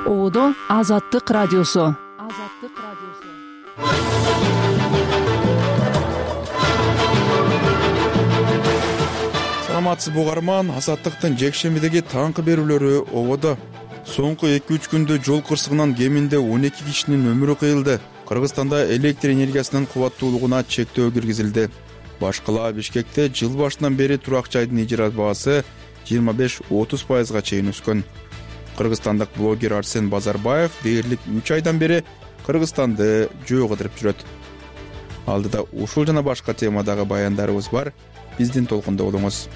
Оодо Азаттык радиосу. Саламатсызбы угарман, Азаттыктын жекшембидеги таңкы берүүлөрү ободо. Соңку 2-3 күндө жол кырсыгынан кеминде 12 кишинин өмүрү кыйылды. Кыргызстанда электр энергиясынын кубаттуулугуна чектөө киргизилди. Башкала Бишкекте жыл башынан бери турак жайдын ижара баасы 25-30%га чейин өскөн. Кыргызстандык блогер Арсен Базарбаев дээрлик 3 айдан бери Кыргызстанды жөө кыдырып жүрөт. Алдыда ушул жана башка темадагы баяндарыбыз бар. Биздин толкунда болуңуз.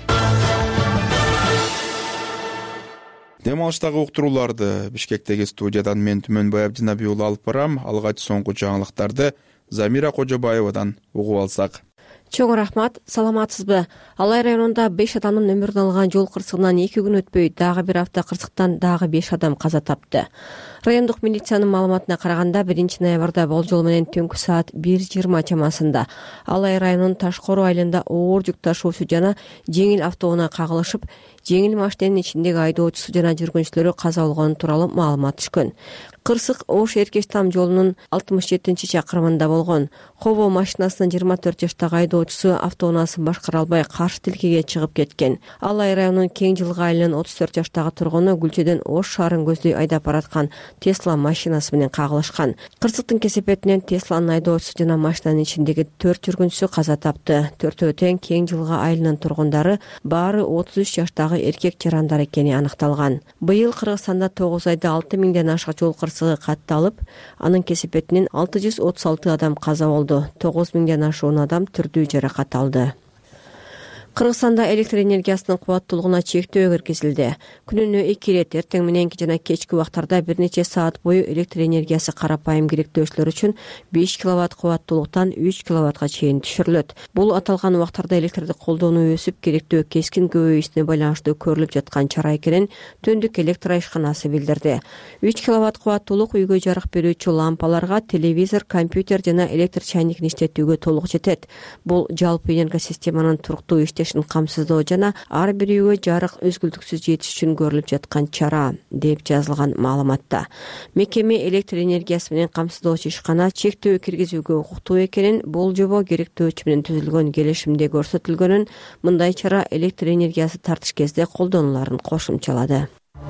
Дем алыштагы уктурууларды Бишкектеги студиядан мен Түмөнбай Абдинабий уулу алып барам. Алгач соңку жаңылыктарды Замира Кожобаевадан угуп алсак. Чоң рахмат, саламатсызбы? Алай районунда 5 адамдын өмүрүн алган жол кырсыгынан 2 күн өтпөй дагы бир авто кырсыктан дагы 5 адам каза тапты. Райондук милициянын маалыматына караганда 1-ноябрда болжол менен түнкү саат 1:20 чамасында Алай районунун Ташкору айылында оор жүк ташуучу жана жеңил автоунаа кагылышып, жеңил машинанын ичиндеги айдоочусу жана жүргүнчүлөрү каза болгону тууралуу маалымат түшкөн. Кырсык Ош-Эркештам жолунун 67-чакырымында болгон. Хобо машинасынын 24 жаштагы айдоочусу автоунаасын башкара албай каршы тилкеге чыгып кеткен. Алай районунун Кең жылгы айылынын 34 жаштагы тургуну Гүлчөдөн Ош шаарын көздөй айдап бараткан Tesla машинасы менен кагылышкан. Кырсыктын кесепетинен Тесланын айдоочусу жана машинанын ичиндеги 4 жүргүнчүсү каза тапты. Төртөө тең Кең жылгы айылынын тургундары, баары 33 жаштагы эркек жарандар экени аныкталган. Быйыл Кыргызстанда 9 айда 6000ден ашык жол кырсыгы катталып, анын кесепетинен 636 адам каза болду. 9000ден ашуун адам түрдүү жаракат алды. Кыргызстанда электр энергиясынын кубаттуулугуна чектөө киргизилди. Күнүнө 2 ирет эртең мененки жана кечки убактарда бир нече саат бою электр энергиясы карапайым керектөөчүлөр үчүн 5 киловатт кубаттуулуктан 3 киловаттка чейин түшүрүлөт. Бул аталган убактарда электрди колдонуу өсүп, керектөө кескин көбөйүүсүнө байланыштуу көрүлүп жаткан чара экенин Төндүк электр айышканасы билдирди. 3 киловатт кубаттуулук үйгө жарык берүүчү лампаларга, телевизор, компьютер жана электр чайникин иштетүүгө толук жетет. Бул жалпы энергосистеманын туруктуу камсыздоо жана ар бир үйгө жарык үзгүлтүксүз жетиш үчүн көрүлүп жаткан чара, деп жазылган маалыматта. Мекеме электр энергиясы менен камсыздоочу ишкана чектөө киргизүүгө укуктуу экенин, бул жобо керектөөчү менен түзүлгөн келишимде көрсөтүлгөнүн, мындай чара электр энергиясы тартыш кезде колдонуларын кошумчалады.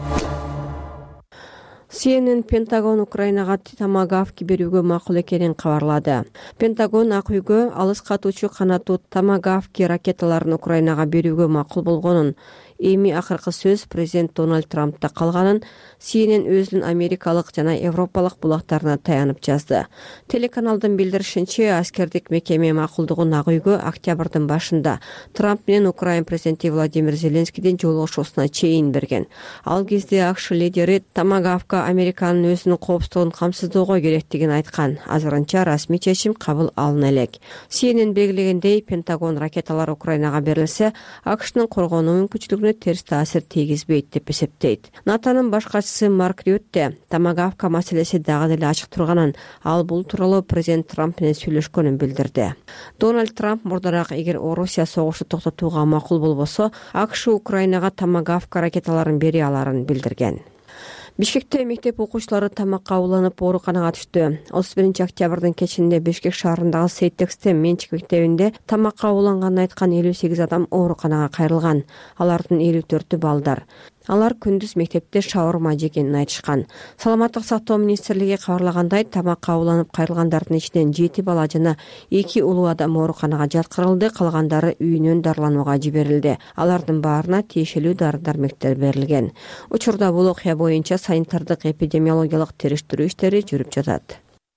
CNN Пентагон Украинага томагавк берүүгө макул экенин кабарлады. Пентагон Ак үйгө алыс катуучу канаттуу томагавк ракеталарын Украинага берүүгө макул болгонун, эми акыркы сөз президент Дональд Трампта калганын CNN өзүнүн америкалык жана европалык булактарына таянып жазды. Телеканалдын билдиришинче, аскердик мекеме макулдугун Ак үйгө октябрдын башында Трамп менен Украин президенти Владимир Зеленскийдин жолугушуусуна чейин берген. Ал кезде АКШ лидери томагавкка Американын өзүнүн коопсуздугун камсыздоого керектигин айткан. Азырынча расмий чечим кабыл алына элек. CNN белгилегендей, Пентагон ракеталар Украинага берилсе, АКШнын коргонуу мүмкүнчүлүгүнө терс таасир тийгизбейт деп эсептейт. НАТОнун башкачысы Марк Рютте томагавк маселеси дагы деле ачык турганын, ал бул тууралуу президент Трамп менен сүйлөшкөнүн билдирди. Дональд Трамп мурдараак эгер Орусия согушту токтотууга макул болбосо, АКШ Украинага томагавк ракеталарын бере аларын билдирген. Бишкекте мектеп окуучулары тамакка уланып ооруканага түштү. 31 октябрдын кечинде Бишкек шаарындагы Сейтексте менчик мектебинде тамакка уланганын айткан 58 адам ооруканага кайрылган. Алардын 54-ü балдар. Алар күндүз мектепте шаурма жегенин айтышкан. Саламаттык сактоо министрлиги кабарлагандай, тамакка уланып кайрылгандардын ичинен 7 бала жана 2 улуу адам ооруканага жаткырылды, калгандары үйүнөн дарыланууга жиберилди. Алардын баарына тиешелүү дары-дармектер берилген. Учурда бул окуя боюнча санитардык эпидемиологиялык териштирүү иштери жүрүп жатат.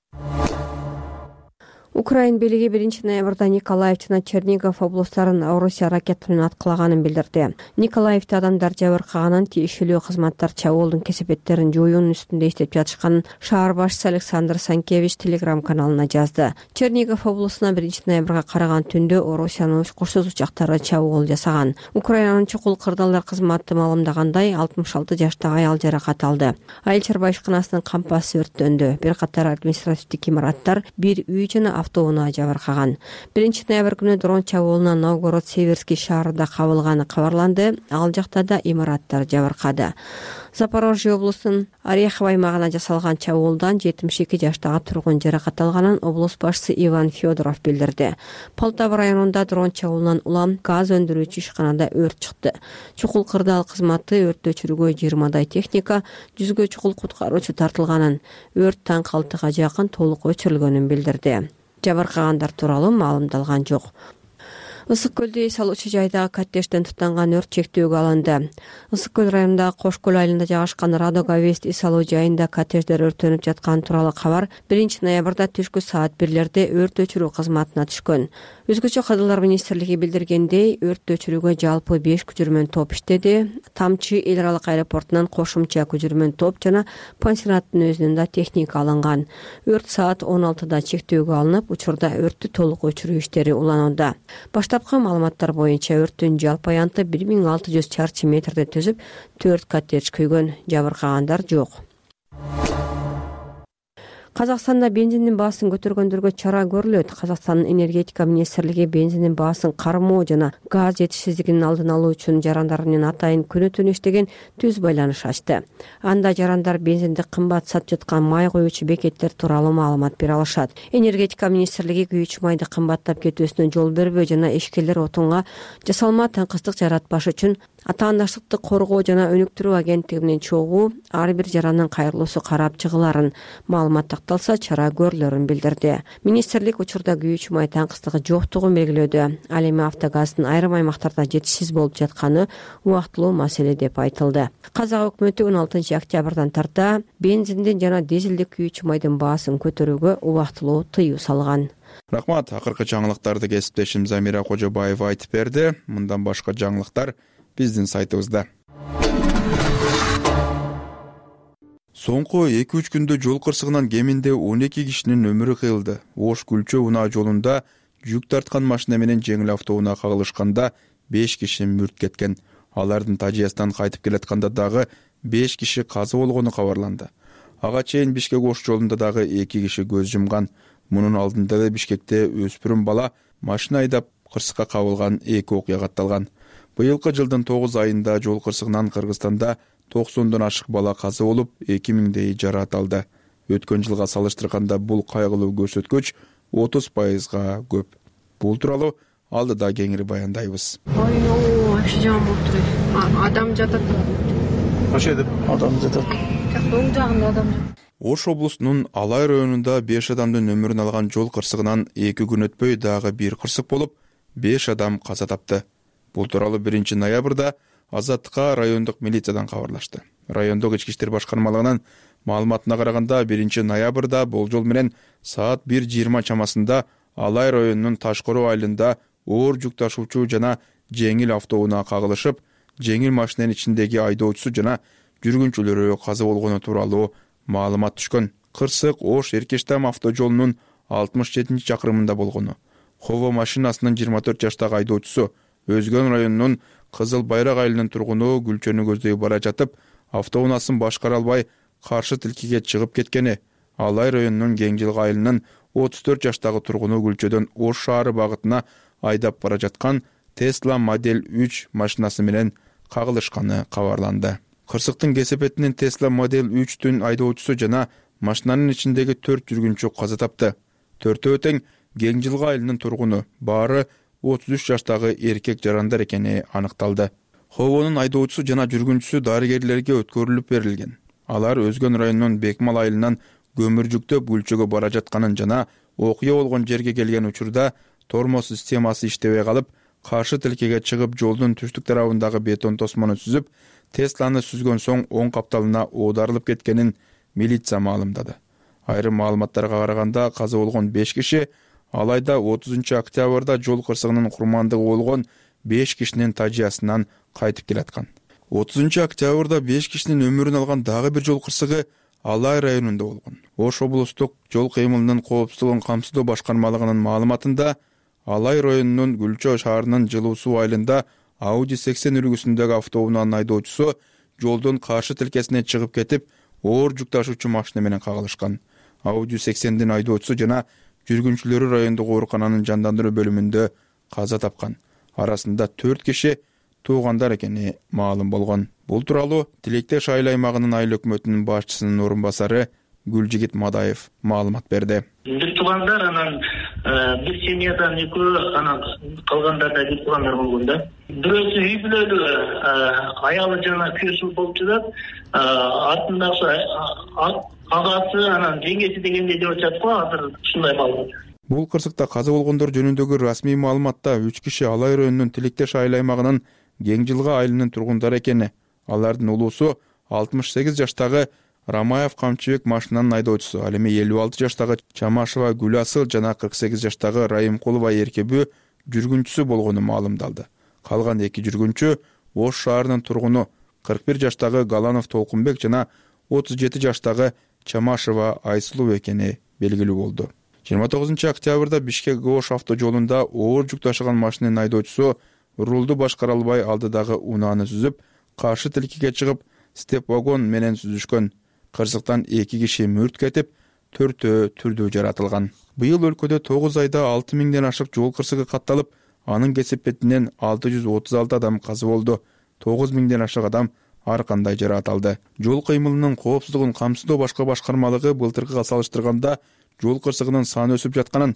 Украин бийлиги 1-ноябрда Николаев жана Чернигов облустарын Орусия ракета менен аткылаганын билдирди. Николаевде адамдар жабыркаганын, тиешелүү кызматтар чабуулдун кесепеттерин жоюунун үстүндө иштеп жатышканын шаар башчысы Александр Санкевич Телеграм каналына жазды. Чернигов облусуна 1-ноябрга караган түндө Орусиянын учкучсуз учактары чабуул жасаган. Украинанын чукул кырдаалдар кызматы маалымдагандай, 66 жаштагы аял жаракат алды. Айыл чарба ишканасынын кампасы өрттөндү. Бир катар административдик имараттар, бир үй жана автоунаа жабыркаган. 1-ноябрь күнү дрон чабуулунан Новгород-Северский шаарында кабылганы кабарланды. Ал жакта да имараттар жабыркады. Запорожье облусунун Орехово аймагына жасалган чабуулдан 72 жаштагы тургун жаракат алганын облус башчысы Иван Федоров билдирди. Полтава районунда дрон чабуулунан улам газ өндүрүүчү ишканада өрт чыкты. Чукул кырдаал кызматы өрттү өчүрүүгө 20 техника, 100гө чукул куткаруучу тартылганын, өрт таң 6-га жакын толук өчүрүлгөнүн билдирди. Жабыркагандар тууралуу маалымдалган жок. Ысык көлдө эс алуучу жайдагы коттеджден туттанган өрт чектөөгө алынды. Ысык көл районундагы Кош көл айылында жайгашкан Радога Вест эс алуу жайында коттедждер өрттөнүп жатканы тууралуу кабар 1-ноябрда түшкү саат 1-лерде өрт өчүрүү кызматына түшкөн. Өзгөчө кадрлар министрлиги билдиргендей, өрт өчүрүүгө жалпы 5 күчүрмөн топ иштеди. Тамчы эл аралык аэропортунан кошумча күчүрмөн топ жана пансионаттын өзүнөн да техника алынган. Өрт саат 16да чектөөгө алынып, учурда өрттү толук өчүрүү иштери уланууда. Баштапкы маалыматтар боюнча өрттүн жалпы аянты 1600 чарчы метрди түзүп, 4 коттедж күйгөн, жабыркагандар жок. Казакстанда бензиндин баасын көтөргөндөргө чара көрүлөт. Казакстандын энергетика министрлиги бензиндин баасын кармоо жана газ жетишсиздигинин алдын алуу үчүн жарандар менен атайын күнү-түнү иштеген түз байланыш ачты. Анда жарандар бензинди кымбат сатып жаткан май коюучу бекеттер тууралуу маалымат бере алышат. Энергетика министрлиги күйүүчү майды кымбаттап кетүүсүнө жол бербөө жана ишкерлер отунга жасалма таңкыстык жаратпаш үчүн атаандаштыкты коргоо жана өнүктүрүү агенттиги менен чогуу ар бир жарандын кайрылуусу карап чыгыларын, маалымат такталса чара көрүлөрүн билдирди. Министрлик учурда күйүүчү май таңкыстыгы жоктугун белгилөөдө. Ал эми автогаздын айрым аймактарда жетишсиз болуп жатканы убактылуу маселе деп айтылды. Казак өкмөтү 16 октябрдан тарта бензиндин жана дизелдик күйүүчү майдын баасын көтөрүүгө убактылуу тыюу салган. Рахмат. Акыркы жаңылыктарды кесиптешим Замира Кожобаева айтып берди. Мындан башка жаңылыктар биздин сайтыбызда. Соңку 2-3 күндө жол кырсыгынан кеминде 12 кишинин өмүрү кыйылды. Ош Күлчө унаа жолунда жүк тарткан машина менен жеңил автоунаа кагылышканда 5 киши мүрт кеткен. Алардын Тажикстан кайтып келатканда дагы 5 киши каза болгону кабарланды. Ага чейин Бишкек-Ош жолунда дагы 2 киши көз жумган. Мунун алдында да Бишкекте өспүрүм бала машина айдап кырсыкка кабылган 2 окуя катталган. Быйылкы жылдын 9 айында жол кырсыгынан Кыргызстанда 90дон ашык бала каза болуп, 2000дей жараат алды. Өткөн жылга салыштырганда бул кайгылуу көрсөткүч 30%га көп. Бул тууралуу алдыда кеңири баяндайбыз. Вообще жаман болуп туруп. Адам жатат. Ошо адам жатат. Оң жагында адам жатат. Ош облусунун Алай районунда 5 адамдын өмүрүн алган жол кырсыгынан 2 күн өтпөй дагы бир кырсык болуп, 5 адам каза тапты. Бул тууралуу 1-ноябрда Азаттыкка райондук милициядан кабарлашты. Райондук ички иштер башкармалыгынын маалыматына караганда 1-ноябрда болжол менен саат 1:20 чамасында Алай районунун Ташкору айылында оор жүк ташуучу жана жеңил автоунаа кагылышып, жеңил машинанын ичиндеги айдоочусу жана жүргүнчүлөрү каза болгону тууралуу маалымат түшкөн. Кырсык Ош Эркештам автожолунун 67-чакырымында болгону. Хово машинасынын 24 жаштагы айдоочусу Өзгөн районунун Кызыл Байрак айылынын тургуну Күлчөнү көздөй бара жатып, автоунаасын башкара албай каршы тилкеге чыгып кеткени. Алай районунун Кеңжил айылынын 34 жаштагы тургуну Күлчөдөн Ош шаары багытына айдап бара жаткан Tesla Model 3 машинасы менен кагылышканы кабарланды. Кырсыктын кесепетинен Tesla Model 3-түн айдоочусу жана машинанын ичиндеги 4 жүргүнчү каза тапты. Төртөө тең Кеңжил айылынын тургуну, баары 33 жаштагы эркек жарандар экени аныкталды. Ховонун айдоочусу жана жүргүнчүсү дарыгерлерге өткөрүлүп берилген. Алар Өзгөн районунун Бекмал айылынан көмүр жүктөп Күлчөгө бара жатканын жана окуя болгон жерге келген учурда тормоз системасы иштебей калып, каршы тилкеге чыгып жолдун түштүк тарабындагы бетон тосмону сүзүп, Тесланы сүзгөн соң оң капталына оодарылып кеткенин милиция маалымдады. Айрым маалыматтарга караганда каза болгон 5 киши, алайда 30 октябрда жол кырсыгынын курмандыгы болгон 5 кишинин Тажикстандан кайтып келаткан. 30 октябрда 5 кишинин өмүрүн алган дагы бир жол кырсыгы Алай районунда болгон. Ош облустук жол кыймылынын коопсуздугун камсыздоо башкармалыгынын маалыматында Алай районунун Күлчө шаарынын Жылуу суу айылында Audi 80 үлгүсүндөгү автоунаанын айдоочусу жолдун каршы тилкесине чыгып кетип, оор жүк ташуучу машина менен кагылышкан. Audi 80дин айдоочусу жана жүргүнчүлөрү райондук оорукананын жандандыруу бөлүмүндө каза тапкан. Арасында 4 киши туугандар экени маалым болгон. Бул тууралуу Тилектеш айыл аймагынын айыл өкмөтүнүн башчысынын орун басары Гүлжигит Мадаев маалымат берди. Бир туугандар, анан бир семьядан экөө, анан калгандарда бир туугандар болгон да. Бирөөсү үй бүлөлүү, аялы жана күйөөсү болуп жатат. Артындагы агасы, анан жеңеси дегендей деп атат го, азыр ушундай маалымат. Бул кырсыкта каза болгондор жөнүндөгү расмий маалыматта 3 киши Алай районунун Тилектеш айыл аймагынын Кеңжилга айылынын тургундары экени. Алардын улуусу 68 жаштагы Рамаев Камчыбек машинанын айдоочусу, ал эми 56 жаштагы Чамашева Гүласыл жана 48 жаштагы Райымкулова Эркебүү жүргүнчүсү болгону маалымдалды. Калган 2 жүргүнчү Ош шаарынын тургуну 41 жаштагы Галанов Толкунбек жана 37 жаштагы Чамашева Айсылуу экени белгилүү болду. 29 октябрда Бишкек-Ош автожолунда оор жүк ташыган машинанын айдоочусу рулду башкара албай алдыдагы унааны сүзүп, каршы тилкеге чыгып, степ вагон менен сүзүшкөн. Кырсыктан 2 киши мүрт кетип, 4 түрдүү жаратылган. Быйыл өлкөдө 9 айда 6000ден ашык жол кырсыгы катталып, анын кесепетинен 636 адам каза болду. 9000ден ашык адам ар кандай жараат алды. Жол кыймылынын коопсуздугун камсыздоо башка башкармалыгы былтыркыга салыштырганда жол кырсыгынын саны өсүп жатканын,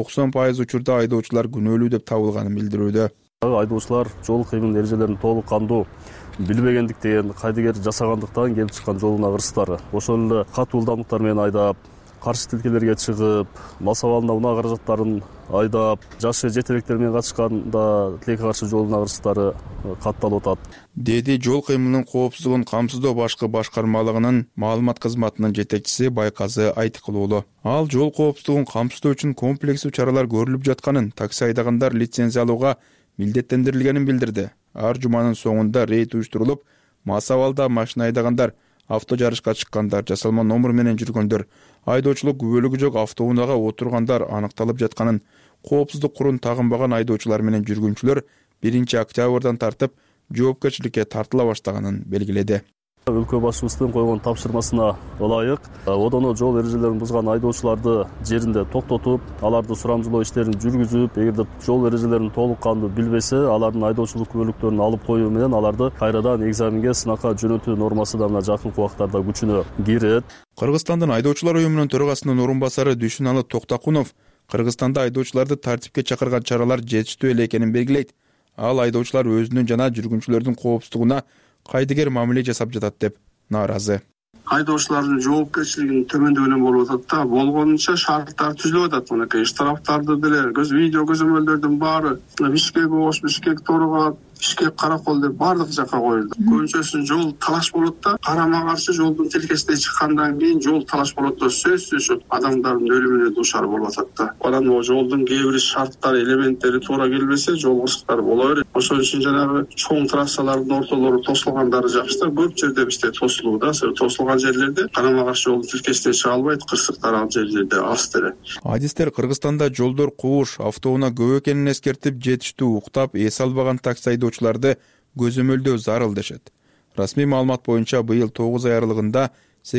90% учурда айдоочулар күнөөлүү деп табылганын билдирүүдө. Айдоочулар жол кыймыл эрежелерин толук кандуу билбегендиктен, кайдыгер жасагандыктан келип чыккан жолдун агырыстары. Ошол эле катуу ылдамдыктар менен айдап, каршы тилкелерге чыгып, мас абалында унаа каражаттарын айдап, жашы жетелектер менен катышканда тилекке каршы жолдун агырыстары катталып атат, деди жол кыймылынын коопсуздугун камсыздоо башкы башкармалыгынын маалымат кызматынын жетекчиси Байказы Айтыкулуулу. Ал жол коопсуздугун камсыздоо үчүн комплекстүү чаралар көрүлүп жатканын, такси айдагандар лицензия алууга милдеттендирилгенин билдирди. Ар жуманын соңунда рейд уюштурулуп, мас абалда машина айдагандар, авто жарышка чыккандар, жасалма номер менен жүргөндөр, айдоочулук күбөлүгү жок автоунаага отургандар аныкталып жатканын, коопсуздук курун тагынбаган айдоочулар менен жүргүнчүлөр 1 октябрдан тартып жоопкерчиликке тартыла баштаганын белгиледи. Өлкө башчыбыздын койгон тапшырмасына ылайык, одоно жол эрежелерин бузган айдоочуларды жеринде токтотуп, аларды сурамжылоо иштерин жүргүзүп, эгерде жол эрежелерин толук кандуу билбесе, алардын айдоочулук күбөлүктөрүн алып коюу менен аларды кайрадан экзаменге, сынакка жөнөтүү нормасы да мына жакынкы убактарда күчүнө кирет. Кыргызстандын айдоочулар уюмунун төрагасынын орун басары Дүйшүналы Токтакунов Кыргызстанда айдоочуларды тартипке чакырган чаралар жетиштүү эле экенин белгилейт. Ал айдоочулар өзүнүн жана жүргүнчүлөрдүн коопсуздугуна кайдыгер мамиле жасап жатат деп нааразы. Айдоочулардын жоопкерчилигинин төмөндөгөнөн болуп атат да, болгонунча шарттар түзүлүп атат. Мынакей штрафтарды деле, видео көзөмөлдөрдүн баары Бишкек-Ош, Бишкек-Торгат, Бишкек-Каракол деп бардык жакка коюлду. Көбүнчөсү жол талаш болот да, карама каршы жолдун тилкесине чыккандан кийин жол талаш болот да, сөзсүз адамдардын өлүмүнө дуушар болуп атат да. Анан о жолдун кээ бир шарттары, элементтери туура келбесе, жол кырсыктары боло берет. Ошон үчүн жанагы чоң трассалардын ортолору тосулгандары жакшы да, көп жерде бизде тосулууда. Тосулган жерлерде карама каршы жолдун тилкесине чыга албайт, кырсыктар ал жерлерде аз деле. Адистер Кыргызстанда жолдор кууш, автоунаа көп экенин эскертип, жетиштүү уктап, эс албаган такси айдоочуларды көзөмөлдөө зарыл дешет. Расмий маалымат боюнча быйыл 9 ай аралыгында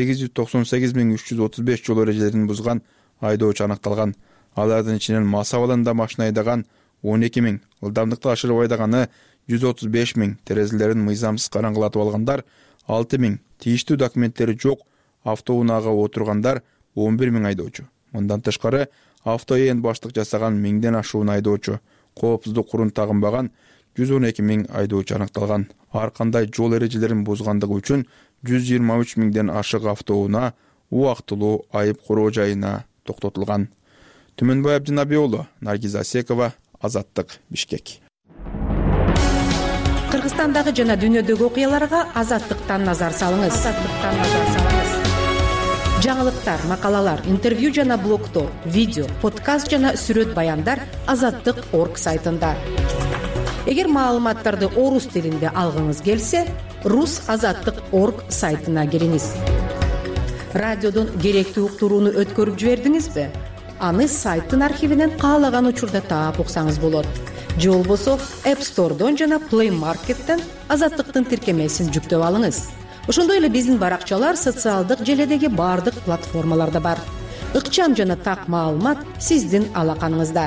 898.335 жол эрежелерин бузган айдоочу аныкталган. Алардын ичинен мас абалында машина айдаган 12.000, ылдамдыкты ашырып айдаганы 135.000, терезелерин мыйзамсыз караңгылатып алгандар 6.000, тийиштүү документтери жок автоунаага отургандар 11.000 айдоочу. Мындан тышкары автоэн баштык жасаган 1000ден ашуун айдоочу, коопсуздук курун тагынбаган 112.000 айдоочу аныкталган. Ар кандай жол эрежелерин бузгандыгы үчүн 123.000ден ашык автоунаа убактылуу айып куроо жайына токтотулган. Түмөнбай Абдинабий уулу, Наргиз Асекова, Азаттык, Бишкек. Кыргызстандагы жана дүйнөдөгү окуяларга Азаттыктан назар салыңыз. Жаңылыктар, макалалар, интервью жана блогдор, видео, подкаст жана сүрөт баяндар Азаттык.орг сайтында. Эгер маалыматтарды орус тилинде алгыңыз келсе, rusazаттык.орг сайтына кириңиз. Радиодон керектүү уктурууну өткөрүп жибердиңизби? Аны сайттын архивинен каалаган учурда таап уксаңыз болот. Же болбосо App Store'дон жана Play Market'тен Азаттыктын тиркемесин жүктөп алыңыз. Ошондой эле биздин баракчалар социалдык желедеги бардык платформаларда бар. ыкчам жана так маалымат сиздин алаканыңызда.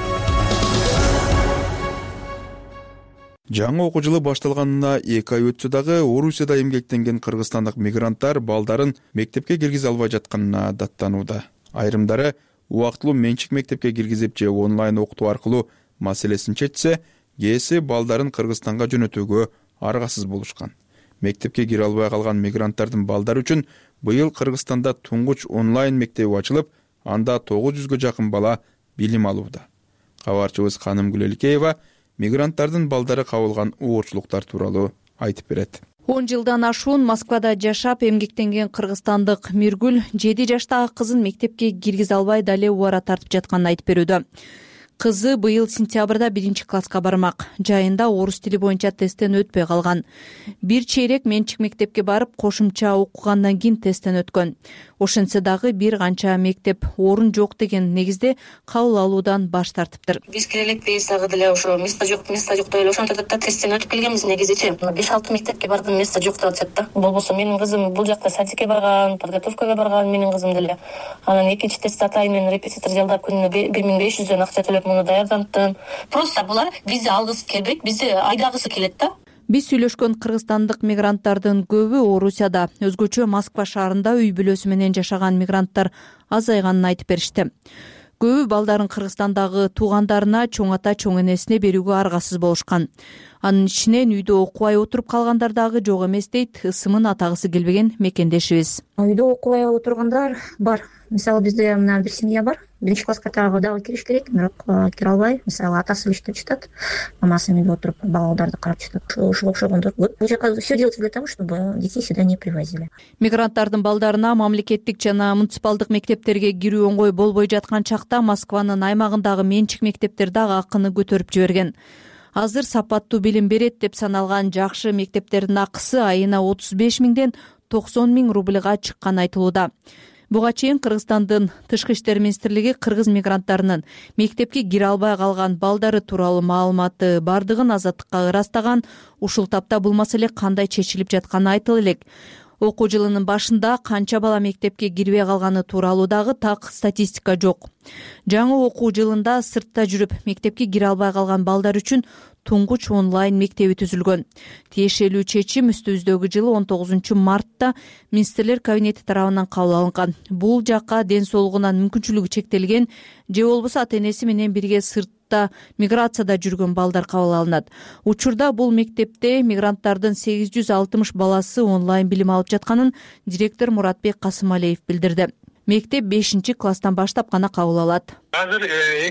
Жаңы окуу жылы башталганына 2 ай өтсө дагы Орусияда эмгектенген кыргызстандык мигранттар балдарын мектепке киргизе албай жатканына даттанууда. Айрымдары убактылуу менчик мектепке киргизип же онлайн окутуу аркылуу маселесин чечсе, кээси балдарын Кыргызстанга жөнөтүүгө аргасыз болушкан. Мектепке кире албай калган мигранттардын балдары үчүн быйыл Кыргызстанда туңгуч онлайн мектеби ачылып, анда 900гө жакын бала билим алууда. Кабарчыбыз Канымгүл Элкеева мигранттардын балдары кабылган оорчулуктар тууралуу айтып берет. 10 жылдан ашуун Москвада жашап эмгектенген кыргызстандык Миргүл 7 жаштагы кызын мектепке киргизе албай дале убара тартып жатканын айтып берүүдө. Кызы быйыл сентябрда 1-класска бармак. Жайында орус тили боюнча тесттен өтпөй калган. Бир чейрек менчик мектепке барып, кошумча окугандан кийин тесттен өткөн. Ошентсе дагы бир канча мектеп орун жок деген негизде кабыл алуудан баш тартыптыр. Биз кире элекпиз, дагы деле ошо место жок деп ошентип да тесттен өтүп келгенбиз негизичи. 5-6 мектепке бардым, место жок деп атышат да. Болбосо менин кызым бул жакта садикке барган, подготовкага барган менин кызым деле. Анан экинчи тестти атайын мен репетитор жалдап күнүнө 1500 акча төлөп муну даярдаттым. Просто булар бизди алгысы келбейт, бизди айдагысы келет да. Биз сүйлөшкөн кыргызстандык мигранттардын көбү Орусияда, өзгөчө Москва шаарында үй бүлөсү менен жашаган мигранттар азайганын айтып беришти. Көбү балдарын Кыргызстандагы туугандарына, чоң ата, чоң энесине берүүгө аргасыз болушкан. Анын ичинен үйдө окубай отуруп калгандар дагы жок эмес дейт ысымын атагысы келбеген мекендешибиз. Үйдө окубай отургандар бар. Мисалы бизде мына бир семья бар. 1-класска дагы кириш керек, бирок кире албай. Мисалы атасы иштеп жатат, мамасы үйдө отуруп балдарды карап жатат. Ошого окшогондор көп. Бул жака все делается для того, чтобы детей сюда не привозили. Мигранттардын балдарына мамлекеттик жана муниципалдык мектептерге кирүү оңой болбой жаткан чакта Москванын аймагындагы менчик мектептер дагы акыны көтөрүп жиберген. Азыр сапаттуу билим берет деп саналган жакшы мектептердин акысы айына 35 миңден 90 миң рубльга чыкканы айтылууда. Буга чейин Кыргызстандын Тышкы иштер министрлиги кыргыз мигранттарынын мектепке кире албай калган балдары тууралуу маалыматы бардыгын Азаттыкка ырастаган. Ушул тапта бул маселе кандай чечилип жатканы айтылып элек. Окуу жылынын башында канча бала мектепке кирбей калганы тууралуу дагы так статистика жок. Жаңы окуу жылында сыртта жүрүп мектепке кире албай калган балдар үчүн туңгуч онлайн мектеби түзүлгөн. Тиешелүү чечим үстүбүздөгү жылы 19 мартта министрлер кабинети тарабынан кабыл алынган. Бул жакка ден соолугунан мүмкүнчүлүгү чектелген же болбосо ата энеси менен бирге сыртта миграцияда жүргөн балдар кабыл алынат. Учурда бул мектепте мигранттардын 860 баласы онлайн билим алып жатканын директор Муратбек Касымалиев билдирди. Мектеп 5-класстан баштап гана кабыл алат. Азыр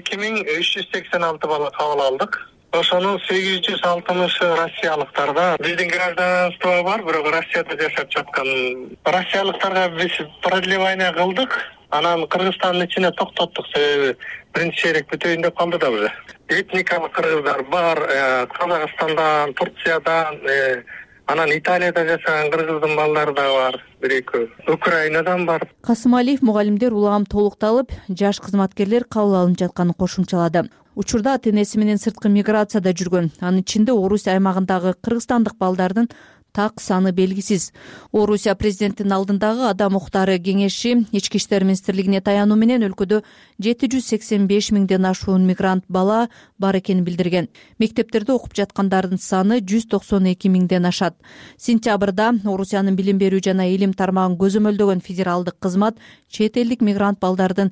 2386 бала кабыл алдык. Ошонун 860 россиялыктарда биздин гражданство бар, бирок Россияда жашап жаткан россиялыктарга биз продлевание кылдык. Анан Кыргызстандын ичине токтоттук, себеби биринчи чейрек бүтөйүн деп калды да уже. Этникалык кыргыздар бар, Казакстандан, Турциядан, анан Италияда жашаган кыргыздын балдары да бар, бир-экөө. Украинадан бар. Касымалиев мугалимдер улам толукталып, жаш кызматкерлер кабыл алынып жатканын кошумчалады. Учурда ата энеси менен сырткы миграцияда жүргөн. Анын ичинде Орусия аймагындагы кыргызстандык балдардын так саны белгисиз. Орусия президентинин алдындагы адам укуктары кеңеши Ички иштер министрлигине таянуу менен өлкөдө 785 миңден ашуун мигрант бала бар экенин билдирген. Мектептерде окуп жаткандардын саны 192 миңден ашат. Сентябрда Орусиянын билим берүү жана илим тармагын көзөмөлдөгөн федералдык кызмат чет элдик мигрант балдардын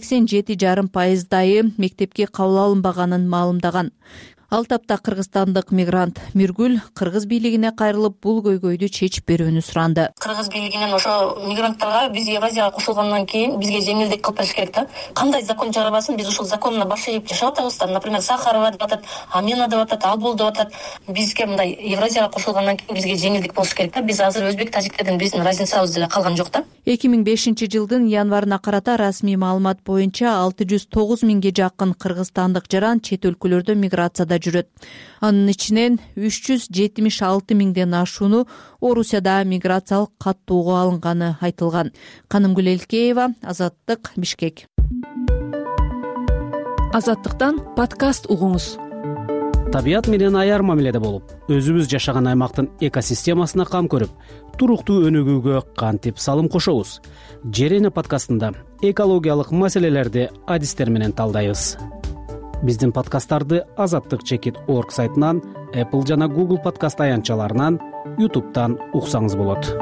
87,5% мектепке кабыл алынбаганын маалымдаган. Ал тапта кыргызстандык мигрант Миргүл кыргыз бийлигине кайрылып бул көйгөйдү чечип берүүнү суранды. Кыргыз бийлигинен ошо мигранттарга биз Евразияга кошулгандан кийин бизге жеңилдик кылып бериш керек да. Кандай закон чыгарбасын, биз ушул законуна баш ийип жашап атабыз да. Например, Сахарова деп атат, Амина деп атат, Албул деп атат. Бизге мындай Евразияга кошулгандан кийин бизге жеңилдик болуш керек да. Биз азыр өзбек, тажиктерден биздин разницабыз деле калган жок да. 2005-жылдын январына карата расмий маалымат боюнча 609 миңге жакын кыргызстандык жаран чет өлкөлөрдө миграцияда жүрөт. Анын ичинен 376 миңден ашууну Орусияда миграциялык каттоого алынганы айтылган. Канымгүл Элкеева, Азаттык, Бишкек. Азаттыктан подкаст угуңуз. табият менен аяр мамиледе болуп, өзүбүз жашаган аймактын экосистемасына кам көрүп, туруктуу өнүгүүгө кантип салым кошобуз? Жер эне подкастында экологиялык маселелерди адистер менен талдайбыз. Биздин подкасттарды azattik.org сайтынан, Apple жана Google подкаст аянтчаларынан, YouTube'дан уксаңыз болот.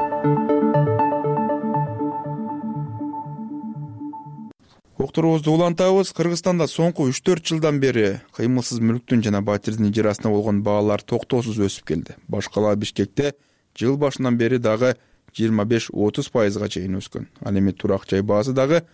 Уктуруубузду улантабыз. Кыргызстанда соңку 3-4 жылдан бери кыймылсыз мүлктүн жана батирдин ижарасына болгон баалар токтоосуз өсүп келди. Башкала Бишкекте жыл башынан бери дагы 25-30% чейин өскөн. Ал эми турак жай баасы дагы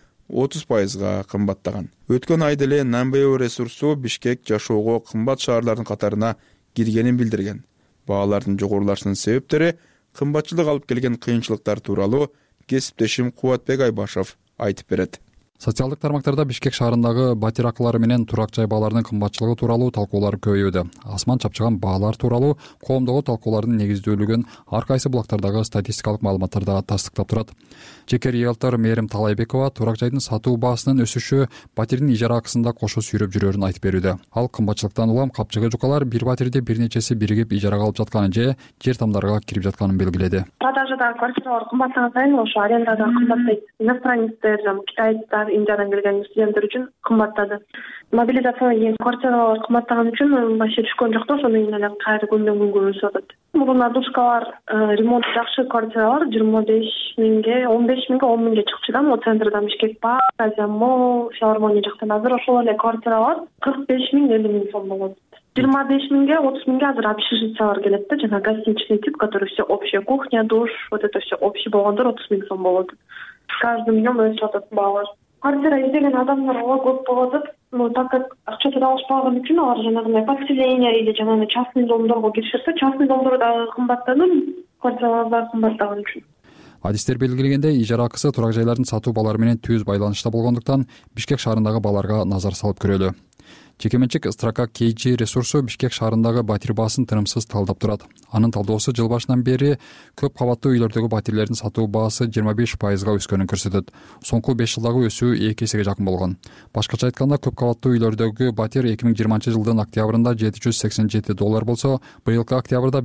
30% кымбаттаган. Өткөн айда эле Намбео ресурсу Бишкек жашоого кымбат шаарлардын катарына киргенин билдирген. Баалардын жогорулашынын себептери кымбатчылык алып келген кыйынчылыктар тууралуу кесиптешим Кубатбек Айбашев айтып берет. Социалдык тармактарда Бишкек шаарындагы батир акылары менен турак жай бааларынын кымбатчылыгы тууралуу талкуулар көбөйүүдө. Асман чапчыган баалар тууралуу коомдогу талкуулардын негиздүүлүгүн ар кайсы булактардагы статистикалык маалыматтар да тастыктап турат. Жеке риэлтор Мээрим Талайбекова турак жайдын сатуу баасынын өсүшү батирдин ижара акысында кошо сүйрөп жүрөрүн айтып берүүдө. Ал кымбатчылыктан улам капчыгы жукалар бир батирди бир нечеси биригип ижарага алып жатканын же жер тамдарга кирип жатканын белгиледи. Продажадагы квартиралар кымбаттаган сайын ошо арендада кымбаттайт. Иностранецтер, китайцтар, Индиядан келген студенттер үчүн кымбаттады. Мобилизацияга кийин квартиралар кымбаттаган үчүн вообще түшкөн жок да, ошону менен эле кайра күндөн күнгө өсүп атат. Мурун душкалар, ремонт жакшы квартиралар 25 миңге, 15 миңге, 10 миңге чыгып чыгам. Центрда Бишкек бар, Азия Молл, Филармония жактан азыр ошол эле квартиралар 45 миң, 50 миң сом болот. 25 миңге, 30 миңге азыр общежитиялар келет да, жана гостиничный тип, который все общая кухня, душ, вот это все общий болгондор 30 миң сом болот. Каждый днём өсүп атат баалар. Квартира издеген адамдар көп болуп атат. Так как акчасы алышпаган үчүн алар жанагындай подселение или жанагы частный домдорго киришет да, частный домдор дагы кымбаттады, квартиралар дагы кымбаттаган үчүн. Адистер белгилегендей, ижара акысы турак жайлардын сатуу баалары менен түз байланышта болгондуктан Бишкек шаарындагы бааларга назар салып көрөлү. Жекеменчик Строка KG ресурсу Бишкек шаарындагы батир баасын тынымсыз талдап турат. Анын талдоосу жыл башынан бери көп кабаттуу үйлөрдөгү батирлердин сатуу баасы 25% өскөнүн көрсөтөт. Соңку 5 жылдагы өсүү 2 эсеге жакын болгон. Башкача айтканда, көп кабаттуу үйлөрдөгү батир 2020-жылдын октябрында $787 болсо, быйылкы октябрда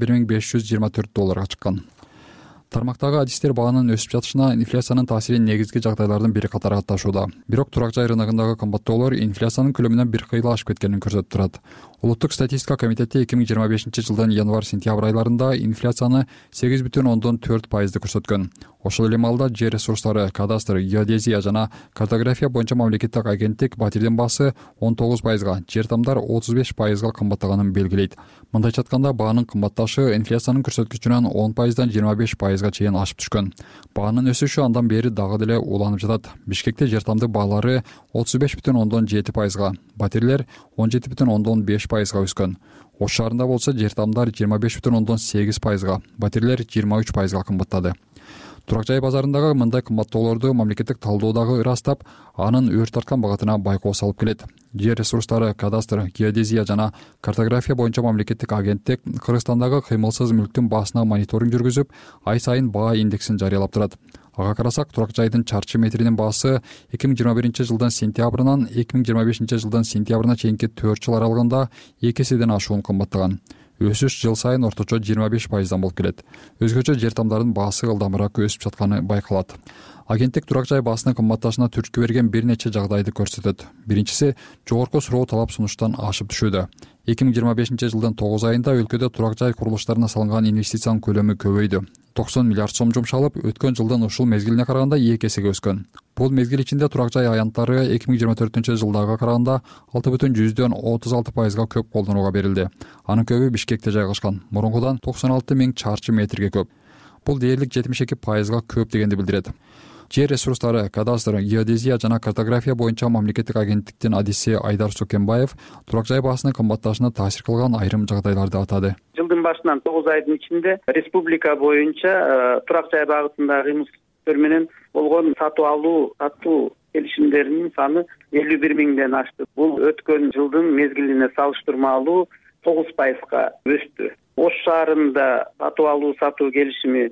$1524 чыккан. Тармактагы адистер баанын өсүп жатышына инфляциянын таасирин негизги жагдайлардын бири катары катташууда. Бирок турак жай рыногундагы кымбаттоолор инфляциянын көлөмүнөн бир кыйла ашып кеткенин көрсөтүп турат. Улуттук статистика комитети 2025-жылдын январь-сентябрь айларында инфляцияны 8,4% көрсөткөн. Ошол эле маалда жер ресурстары, кадастр, геодезия жана картография боюнча мамлекеттик агенттик батирдин баасы 19%, жер тамдар 35% кымбаттаганын белгилейт. Мындайча айтканда, баанын кымбатташы инфляциянын көрсөткүчүнөн 10%дан 25%га чейин ашып түшкөн. Баанын өсүшү андан бери дагы деле уланып жатат. Бишкекте жер тамды баалары 35,7%, батирлер 17,5%га өскөн. Ош шаарында болсо жер тамдар 25,8%, батирлер 23%га кымбаттады. Турак жай базарындагы мындай кымбаттоолорду мамлекеттик талдоо дагы ырастап, анын өөр тарткан багытына байкоо салып келет. Жер ресурстары, кадастр, геодезия жана картография боюнча мамлекеттик агенттик Кыргызстандагы кыймылсыз мүлктүн баасына мониторинг жүргүзүп, ай сайын баа индексин жарыялап турат. Ага карасак, турак жайдын чарчы метринин баасы 2021-жылдын сентябрынан 2025-жылдын сентябрына чейинки 4 жыл аралыгында 2 эседен ашуун кымбаттаган. Өсүш жыл сайын орточо 25%дан болуп келет. Өзгөчө жер тамдардын баасы ылдамыраак өсүп жатканы байкалат. Агенттик турак жай баасынын кымбатташына түрткү берген бир нече жагдайды көрсөтөт. Биринчиси, жогорку суроо талап сунуштан ашып түшүүдө. 2025-жылдын 9 айында өлкөдө турак жай курулуштарына салынган инвестициянын көлөмү көбөйдү. 90 миллиард сом жумшалып, өткөн жылдын ушул мезгилине караганда 2 эсеге өскөн. Бул мезгил ичинде турак жай аянттары 2024-жылдагы караганда 6,36%га көп колдонууга берилди. Анын көбү Бишкекте жайгашкан. Мурункудан 96 миң чарчы метрге көп. Бул дээрлик 72%га көп дегенди билдирет. Жер ресурстары, кадастр, геодезия жана картография боюнча мамлекеттик агенттиктин адиси Айдар Сукенбаев турак жай баасынын кымбатташына таасир кылган айрым жагдайларды атады. Жылдын башынан 9 айдын ичинде республика боюнча турак жай багытындагы кыймылсыздыктар менен болгон сатуу алуу келишимдеринин саны 51 миңден ашты. Бул өткөн жылдын мезгилине салыштырмалуу 9%га өстү. Ош шаарында сатуу келишими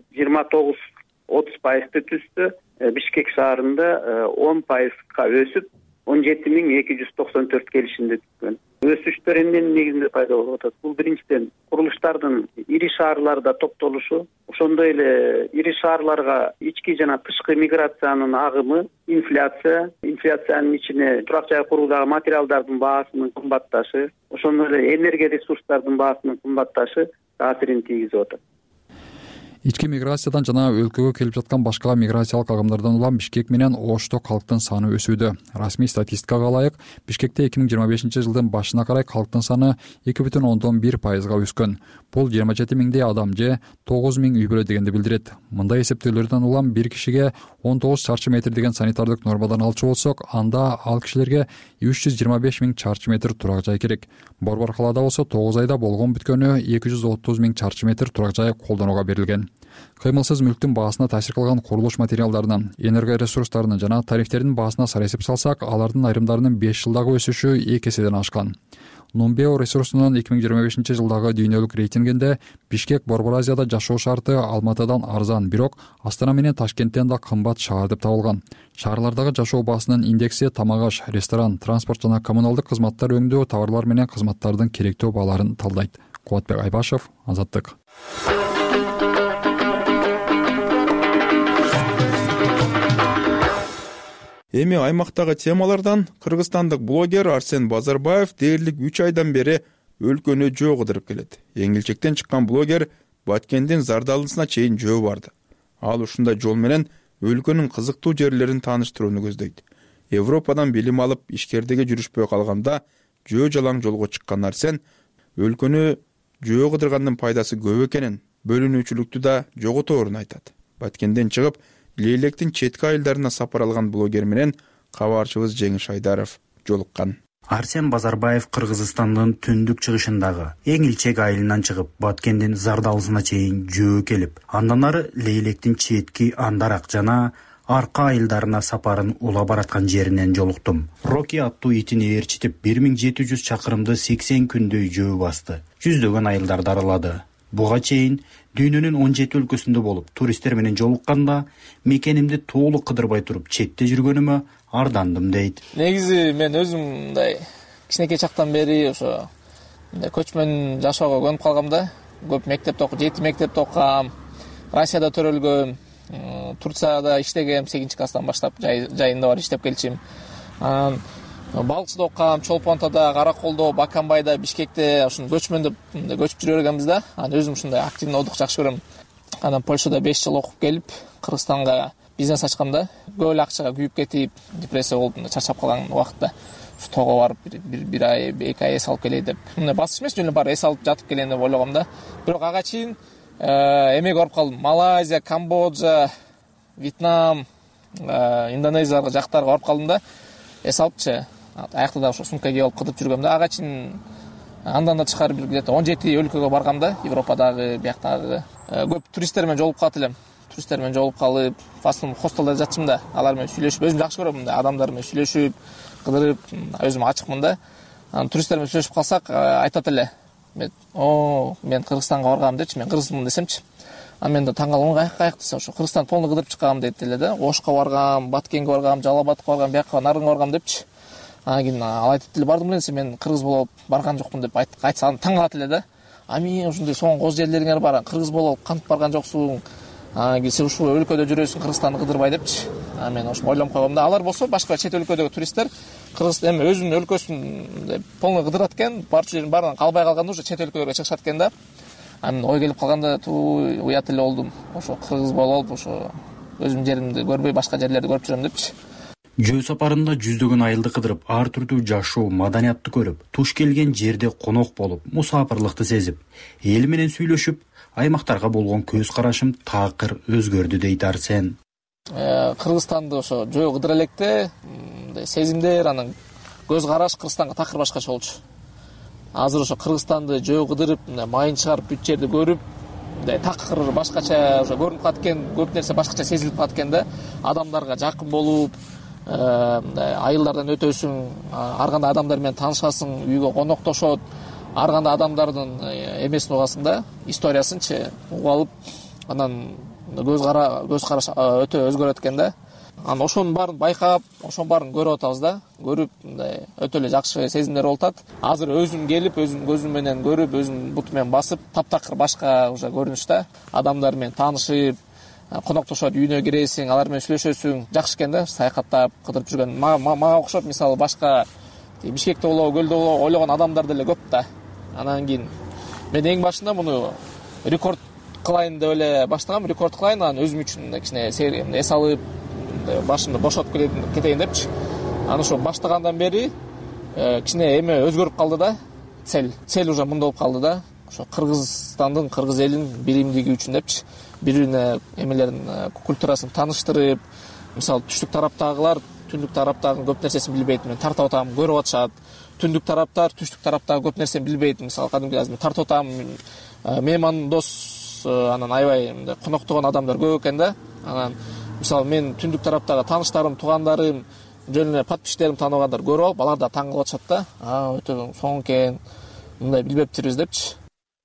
29-30% түздү. Бишкек шаарында 10%га өсүп 17.294 келишимди түзгөн. өсүштөр эмненин негизинде пайда болуп атат? Бул биринчиден курулуштардын ири шаарларда топтолушу, ошондой эле ири шаарларга ички жана тышкы миграциянын агымы, инфляциянын ичине турак жай куруудагы материалдардын баасынын кымбатташы, ошондой эле энергия ресурстардын баасынын кымбатташы таасирин тийгизип атат. Ички миграциядан жана өлкөгө келип жаткан башка миграциялык агымдардан улам Бишкек менен Ошто калктын саны өсүүдө. Расмий статистикага ылайык, Бишкекте 2025-жылдын башына карай калктын саны 2,1%га өскөн. Бул 27 миңдей адам же 9 миң үй-бүлө дегенди билдирет. Мындай эсептөөлөрдөн улам бир кишиге 19 чарчы метр деген санитардык нормадан алчу болсок, анда ал кишилерге 325 миң чарчы метр турак жай керек. Борбор калаада болсо 9 айда болгон бүткөнү 230 миң чарчы метр турак жай колдонууга берилген. Кыймылсыз мүлктүн баасына таасир кылган курулуш материалдарынын, энергоресурстарынын жана тарифтердин баасына сараэсеп салсак, алардын айрымдарынын 5 жылдагы өсүшү 2 эседен ашкан. Нумбео ресурсунун 2025-жылдагы дүйнөлүк рейтингинде Бишкек Борбор Азияда жашоо шарты Алматыдан арзан, бирок Астана менен Ташкенттен да кымбат шаар деп табылган. Шаарлардагы жашоо баасынын индекси тамак аш, ресторан, транспорт жана коммуналдык кызматтар өңдөө товарлар менен кызматтардын керектөө бааларын талдайт. Кубатбек Айбашев, Азаттык. Эми аймактагы темалардан кыргызстандык блогер Арсен Базарбаев дээрлик 3 айдан бери өлкөнү жөө кыдырып келет. Эңилчектен чыккан блогер Баткендин Зардалысына чейин жөө барды. Ал ушундай жол менен өлкөнүн кызыктуу жерлерин тааныштырууну көздөйт. Европадан билим алып, ишкердеге жүрүшпөй калганда жөө жалаң жолго чыккан Арсен өлкөнү жөө кыдыргандын пайдасы көп экенин, бөлүнүүчүлүктү да жоготорун айтат. Баткенден чыгып, Лейлектин четки айылдарына сапар алган блогер менен кабарчыбыз Жеңиш Айдаров жолуккан. Арсен Базарбаев Кыргызстандын түндүк чыгышындагы Эңилчек айылынан чыгып, Баткендин Зардалысына чейин жөө келип, андан ары Лейлектин четки Андарак жана Арка айылдарына сапарын ула бараткан жеринен жолуктум. Роки аттуу итин ээрчитип 1700 чакырымды 80 күндөй жөө басты. Жүздөгөн айылдарды аралады. Буга чейин дүйнөнүн 17 өлкөсүндө болуп, туристтер менен жолукканда мекенимди толук кыдырбай туруп четте жүргөнүмө ардандым дейт. Негизи мен өзүм мындай кичинекей чактан бери ошо көчмөн жашоого көнүп калгам да. Көп мектепте окуп, 7 мектепте окугам. Россияда төрөлгөм, Турцияда иштегем, 8-класстан баштап жайында бар иштеп келчим. Балыкчыда окугам, Чолпонтада, Караколдо, Баканбайда, Бишкекте ушун көчмөндө көчүп жүрө бергенбиз да. Анан өзүм ушундай активный отдых жакшы көрөм. Анан Польшада 5 жыл окуп келип, Кыргызстанга бизнес ачкам да. Көп эле акчага күйүп кетип, депрессия болуп, чарчап калган убакытта ушу тоого барып бир ай, 2 ай эс алып келейин деп. Мындай басыш эмес, жөн эле барып эс алып жатып келейин деп ойлогом да. Бирок ага чейин эмеге барып калдым. Малайзия, Камбоджа, Вьетнам, Индонезия жактарга барып калдым да. Эс алыпчы. Аякта да ошо сумка кийип алып кыдырып жүргөм да. Ага чейин андан да тышкары бир где-то 17 өлкөгө баргам да. Европадагы, бияктагы. Көп туристтер менен жолугуп калат элем. Туристтер менен жолугуп калып, фастын хостелде жатчым да. Алар менен сүйлөшүп, өзүм жакшы көрөм мындай адамдар менен сүйлөшүп, кыдырып, өзүм ачыкмын да. Анан туристтер менен сүйлөшүп калсак, айтат эле. Мен Кыргызстанга баргам депчи, мен кыргызмын десемчи. Анан мен да таң калгам, каяк десе, ошо Кыргызстан полный кыдырып чыккам дейт эле да. Ошко баргам, Баткенге баргам, Жалал Абадка баргам, бияка Нарынга баргам депчи. Анан кийин ал айтат эле, бардым эле, мен кыргыз болуп барган жокмун деп айтса, таң калат эле да. Мен ушундай соңгоз жерлериңер бар, кыргыз болуп кантип барган жоксуң? Сен ушул өлкөдө жүрөсүң, Кыргызстанды кыдырбай депчи. Мен ошо ойлонуп койгом да. Алар болсо башка чет өлкөдөгү туристтер Кыргыз эми өзүнүн өлкөсүн полный кыдырат экен, барчу жерин баарынан калбай калганда уже чет өлкөлөргө чыгышат экен да. Анан ой келип калганда уят эле болдум. Ошо кыргыз болуп, ошо өзүмдүн жеримди көрбөй башка жерлерди көрүп жүрөм депчи. Жөө сапарында жүздөгөн айылды кыдырып, ар түрдүү жашоо, маданиятты көрүп, туш келген жерде конок болуп, мусафырлыкты сезип, эл менен сүйлөшүп, аймактарга болгон көз карашым такыр өзгөрдү дейт Арсен. Кыргызстанды ошо жөө кыдыра электе сезимдер, анан көз караш Кыргызстанга такыр башкача болчу. Азыр ошо Кыргызстанды жөө кыдырып, майын чыгарып, бүт жерди көрүп, такыр башкача ошо көрүнүп калат экен, көп нерсе башкача сезилип калат экен да. Адамдарга жакын болуп, айылдардан өтөсүң, ар кандай адамдар менен таанышасың, үйгө коноктошот, ар кандай адамдардын эмесин угасың да, историясынчы угуп алып, анан көз караш өтө өзгөрөт экен да. анан ошонун баарын байкап, ошонун баарын көрүп атабыз да. Көрүп мындай өтө эле жакшы сезимдер болуп атат. Азыр өзүм келип, өзүм көзүм менен көрүп, өзүм буту менен басып, таптакыр башка уже көрүнүш да. Адамдар менен таанышып, коноктошот, үйүнө киресиң, алар менен сүйлөшөсүң. Жакшы экен да, саякаттап, кыдырып жүргөн. Мага окшоп, мисалы башка Бишкекте болобу, Көлдө болобу ойлогон адамдар деле көп да. Анан кийин мен эң башында муну рекорд кылайын деп эле баштагам, рекорд кылайын, анан өзүм үчүн кичине эс алып, башымды бошотуп кетейин депчи. Анан ошо баштагандан бери кичине эме өзгөрүп калды да. Цель уже мындай болуп калды да. Ошо Кыргызстандын, кыргыз элинин биримдиги үчүн депчи. Бири-бирине эмелерин, культурасын тааныштырып, мисалы түштүк тараптагылар түндүк тараптагы көп нерсесин билбейт, мен тартып атам, көрүп атышат. Түндүк тараптар түштүк тараптагы көп нерсени билбейт, мисалы кадимки азыр тартып атам. Мейман дос, анан аябай мындай коноктогон адамдар көп экен да. Анан мисалы мен түндүк тараптагы тааныштарым, туугандарым, жөн эле подписчиктерим тааныбагандар көрүп алып, алар да таң калып атышат да. Өтө соң экен, мындай билбептирбиз депчи.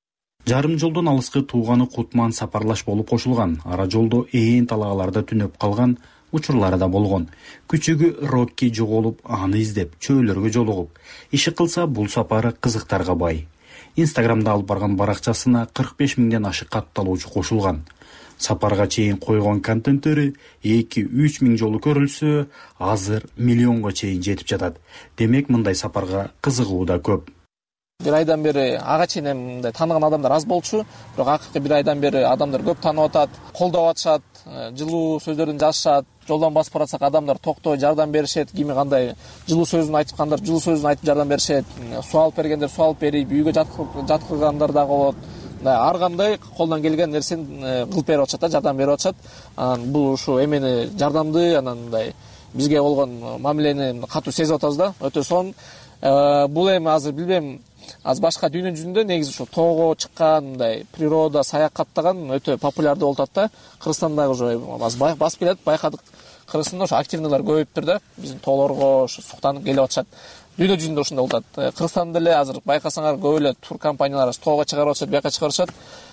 Жарым жолдон алыскы тууганы Кутман Сапарлаш болуп кошулган. Ара жолдо талагаларда түнөп калган учурлары да болгон. Күчүгү Рокки жоголуп, аны издеп, чөөлөргө жолугуп. Иши кылса бул сапары кызыктарга бай. Инстаграмда алып барган баракчасына 45 миңден ашык катталуучу кошулган. Сапарга чейин койгон контенттери 2-3 миң жолу көрүлсө, азыр миллионго чейин жетип жатат. Демек мындай сапарга кызыгуу да көп. Бир айдан бери ага чейин мындай тааныган адамдар аз болчу, бирок акыркы бир айдан бери адамдар көп таанып атат, колдоп атышат, жылуу сөздөрдүн жазышат. Жолдон басып баратсак адамдар токтой жардам беришет, кими кандай жылуу сөзүн айткандар жылуу сөзүн айтып жардам беришет, суал бергендер суал берип, үйгө жаткыргандар дагы болот. Ар кандай колдон келген нерсени кылып берип атышат да, жардам берип атышат. Бул ушу эмени жардамды, анан мындай бизге болгон мамилени катуу сезип атабыз да, өтө сонун. Бул эми азыр билбейм, аз башка дүйнө жүзүндө негизи ушу тоого чыккан, мындай природа саякаттаган өтө популярдуу болуп атат да. Кыргызстанда уже басып келет, байкадык. Кыргызстанда ошо активныйлар көбөйүптүр да. Биздин тоолорго ошо суктанып келип атышат. Дүйнө жүзүндө ушундай болуп атат. Кыргызстанда деле азыр байкасаңар көп эле тур компаниялар тоого чыгарып атышат, бияка чыгарып атышат.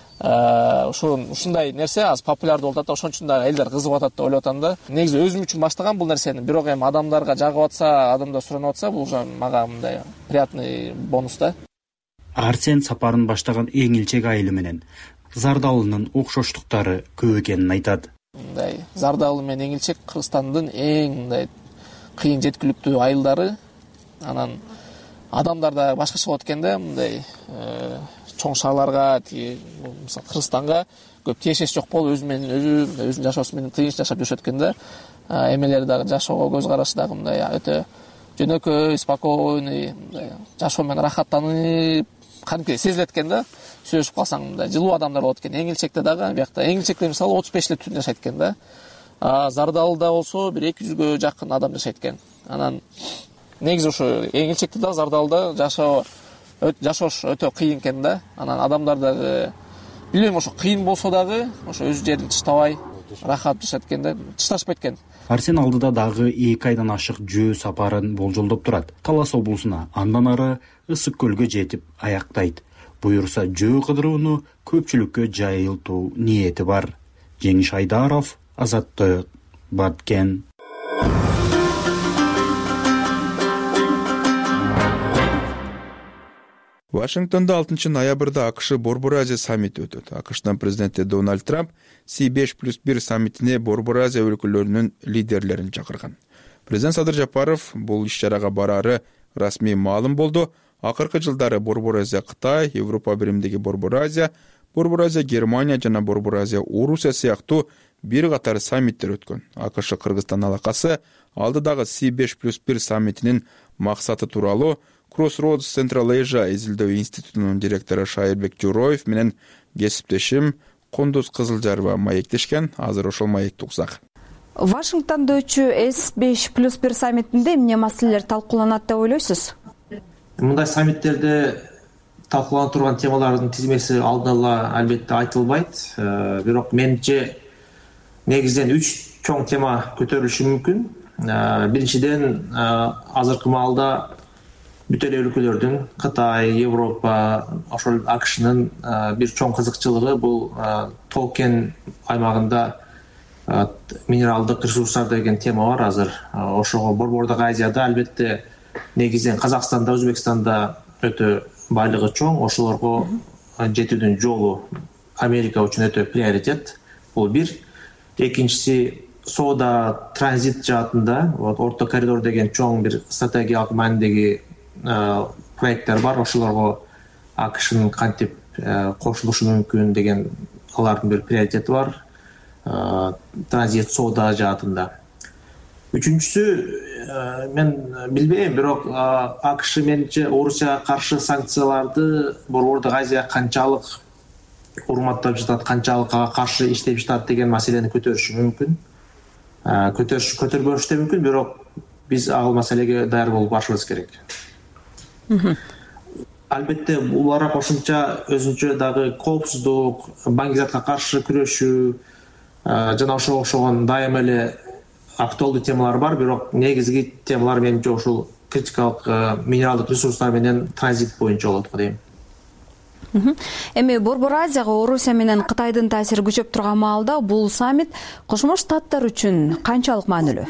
Ушундай нерсе аз популярдуу болуп атат да, ошон үчүн дагы элдер кызыгып атат деп ойлоп атам да. Негизи өзүм үчүн баштагам бул нерсени, бирок эми адамдарга жагып атса, адамдар суранып атса, бул уже мага мындай приятный бонус да. Арсен сапарын баштаган эң илчек айылы менен Зардалынын окшоштуктары көп экенин айтат. Мындай Зардалы менен эң илчек Кыргызстандын эң мындай кыйын жеткиликтүү айылдары. Анан адамдар да башкача болот экен да, мындай чоң шаарларга, мисалы Кыргызстанга көп тиешеси жок болуп, өзүнүн жашоосу менен тынч жашап жүрүшөт экен да. Эмелери дагы жашоого көз карашы дагы мындай өтө жөнөкөй, спокойный, жашоо менен рахаттанып, кадимки сезилет экен да. Сүйлөшүп калсаң мындай жылуу адамдар болот экен. Эң илчекте дагы биякта эң илчекте мисалы 35 эле түн жашайт экен да. Зардалыда болсо бир 200гө жакын адам жашайт экен. Анан негизи ушу эң илчекте дагы Зардалыда жашоош өтө кыйын экен да. Анан адамдар дагы билбейм, ошо кыйын болсо дагы ошо өз жерин тыштабай рахат жашайт экен да. Тышташпайт экен. Арсен алдыда дагы 2 айдан ашык жөө сапарын болжолдоп турат. Талас облусуна, андан ары Ысык көлгө жетип аяктайт. Буюрса жөө кыдырууну көпчүлүккө жайылтуу ниети бар. Жеңиш Айдаров, Азаттык, Баткен. Вашингтонда 6-ноябрда АКШ Борбор Азия саммити өтөт. АКШтын президенти Дональд Трамп C5+1 саммитине Борбор Азия өлкөлөрүнүн лидерлерин чакырган. Президент Садыр Жапаров бул иш-чарага барары расмий маалым болду. Акыркы жылдары Борбор Азия Кытай, Европа биримдиги Борбор Азия Германия жана Борбор Азия Орусия сыяктуу бир катар саммиттер өткөн. АКШ Кыргызстан алакасы алдыдагы C5+1 саммитинин максаты тууралуу Crossroads Central Asia изилдөө институтунун директору Шайырбек Журоев менен кесиптешим Кондуз Кызылжарова маектешкен. Азыр ошол маекти уксак. Вашингтонда өтчү S5+1 саммитинде эмне маселелер талкууланат деп ойлойсуз? Мындай саммиттерде талкууланып турган темалардын тизмеси алдын ала албетте айтылбайт. Бирок менимче негизинен 3 чоң тема көтөрүлүшү мүмкүн. Биринчиден, азыркы маалда бүт эле өлкөлөрдүн Кытай, Европа, ошол АКШнын бир чоң кызыкчылыгы бул Толкен аймагында минералдык ресурстар деген тема бар азыр. Ошого Борбордук Азияда албетте негизинен Казакстанда, Өзбекстанда өтө байлыгы чоң, ошолорго жетүүдүн жолу Америка үчүн өтө приоритет. Бул бир. Экинчиси, соода транзит жаатында Орто коридор деген чоң бир стратегиялык маанидеги проекттер бар. Ошолорго АКШнын кантип кошулушу мүмкүн деген алардын бир приоритети бар. Транзит соода жаатында. Үчүнчүсү, мен билбейм, бирок АКШ менимче Орусияга каршы санкцияларды Борбордук Азия канчалык урматтап жатат, канчалык ага каршы иштеп жатат деген маселени көтөрүшү мүмкүн. Көтөрбөшү да мүмкүн, бирок биз ал маселеге даяр болуп башыбыз керек. Албетте буларга кошумча өзүнчө дагы коопсуздук, баңгизатка каршы күрөшүү жана ошого окшогон дайыма эле актуалдуу темалар бар, бирок негизги темалар менимче ушул критикалык минералдык ресурстар менен транзит боюнча болот го дейм. Эми Борбор Азияга Орусия менен Кытайдын таасири күчөп турган маалда бул саммит Кошмо Штаттар үчүн канчалык маанилүү?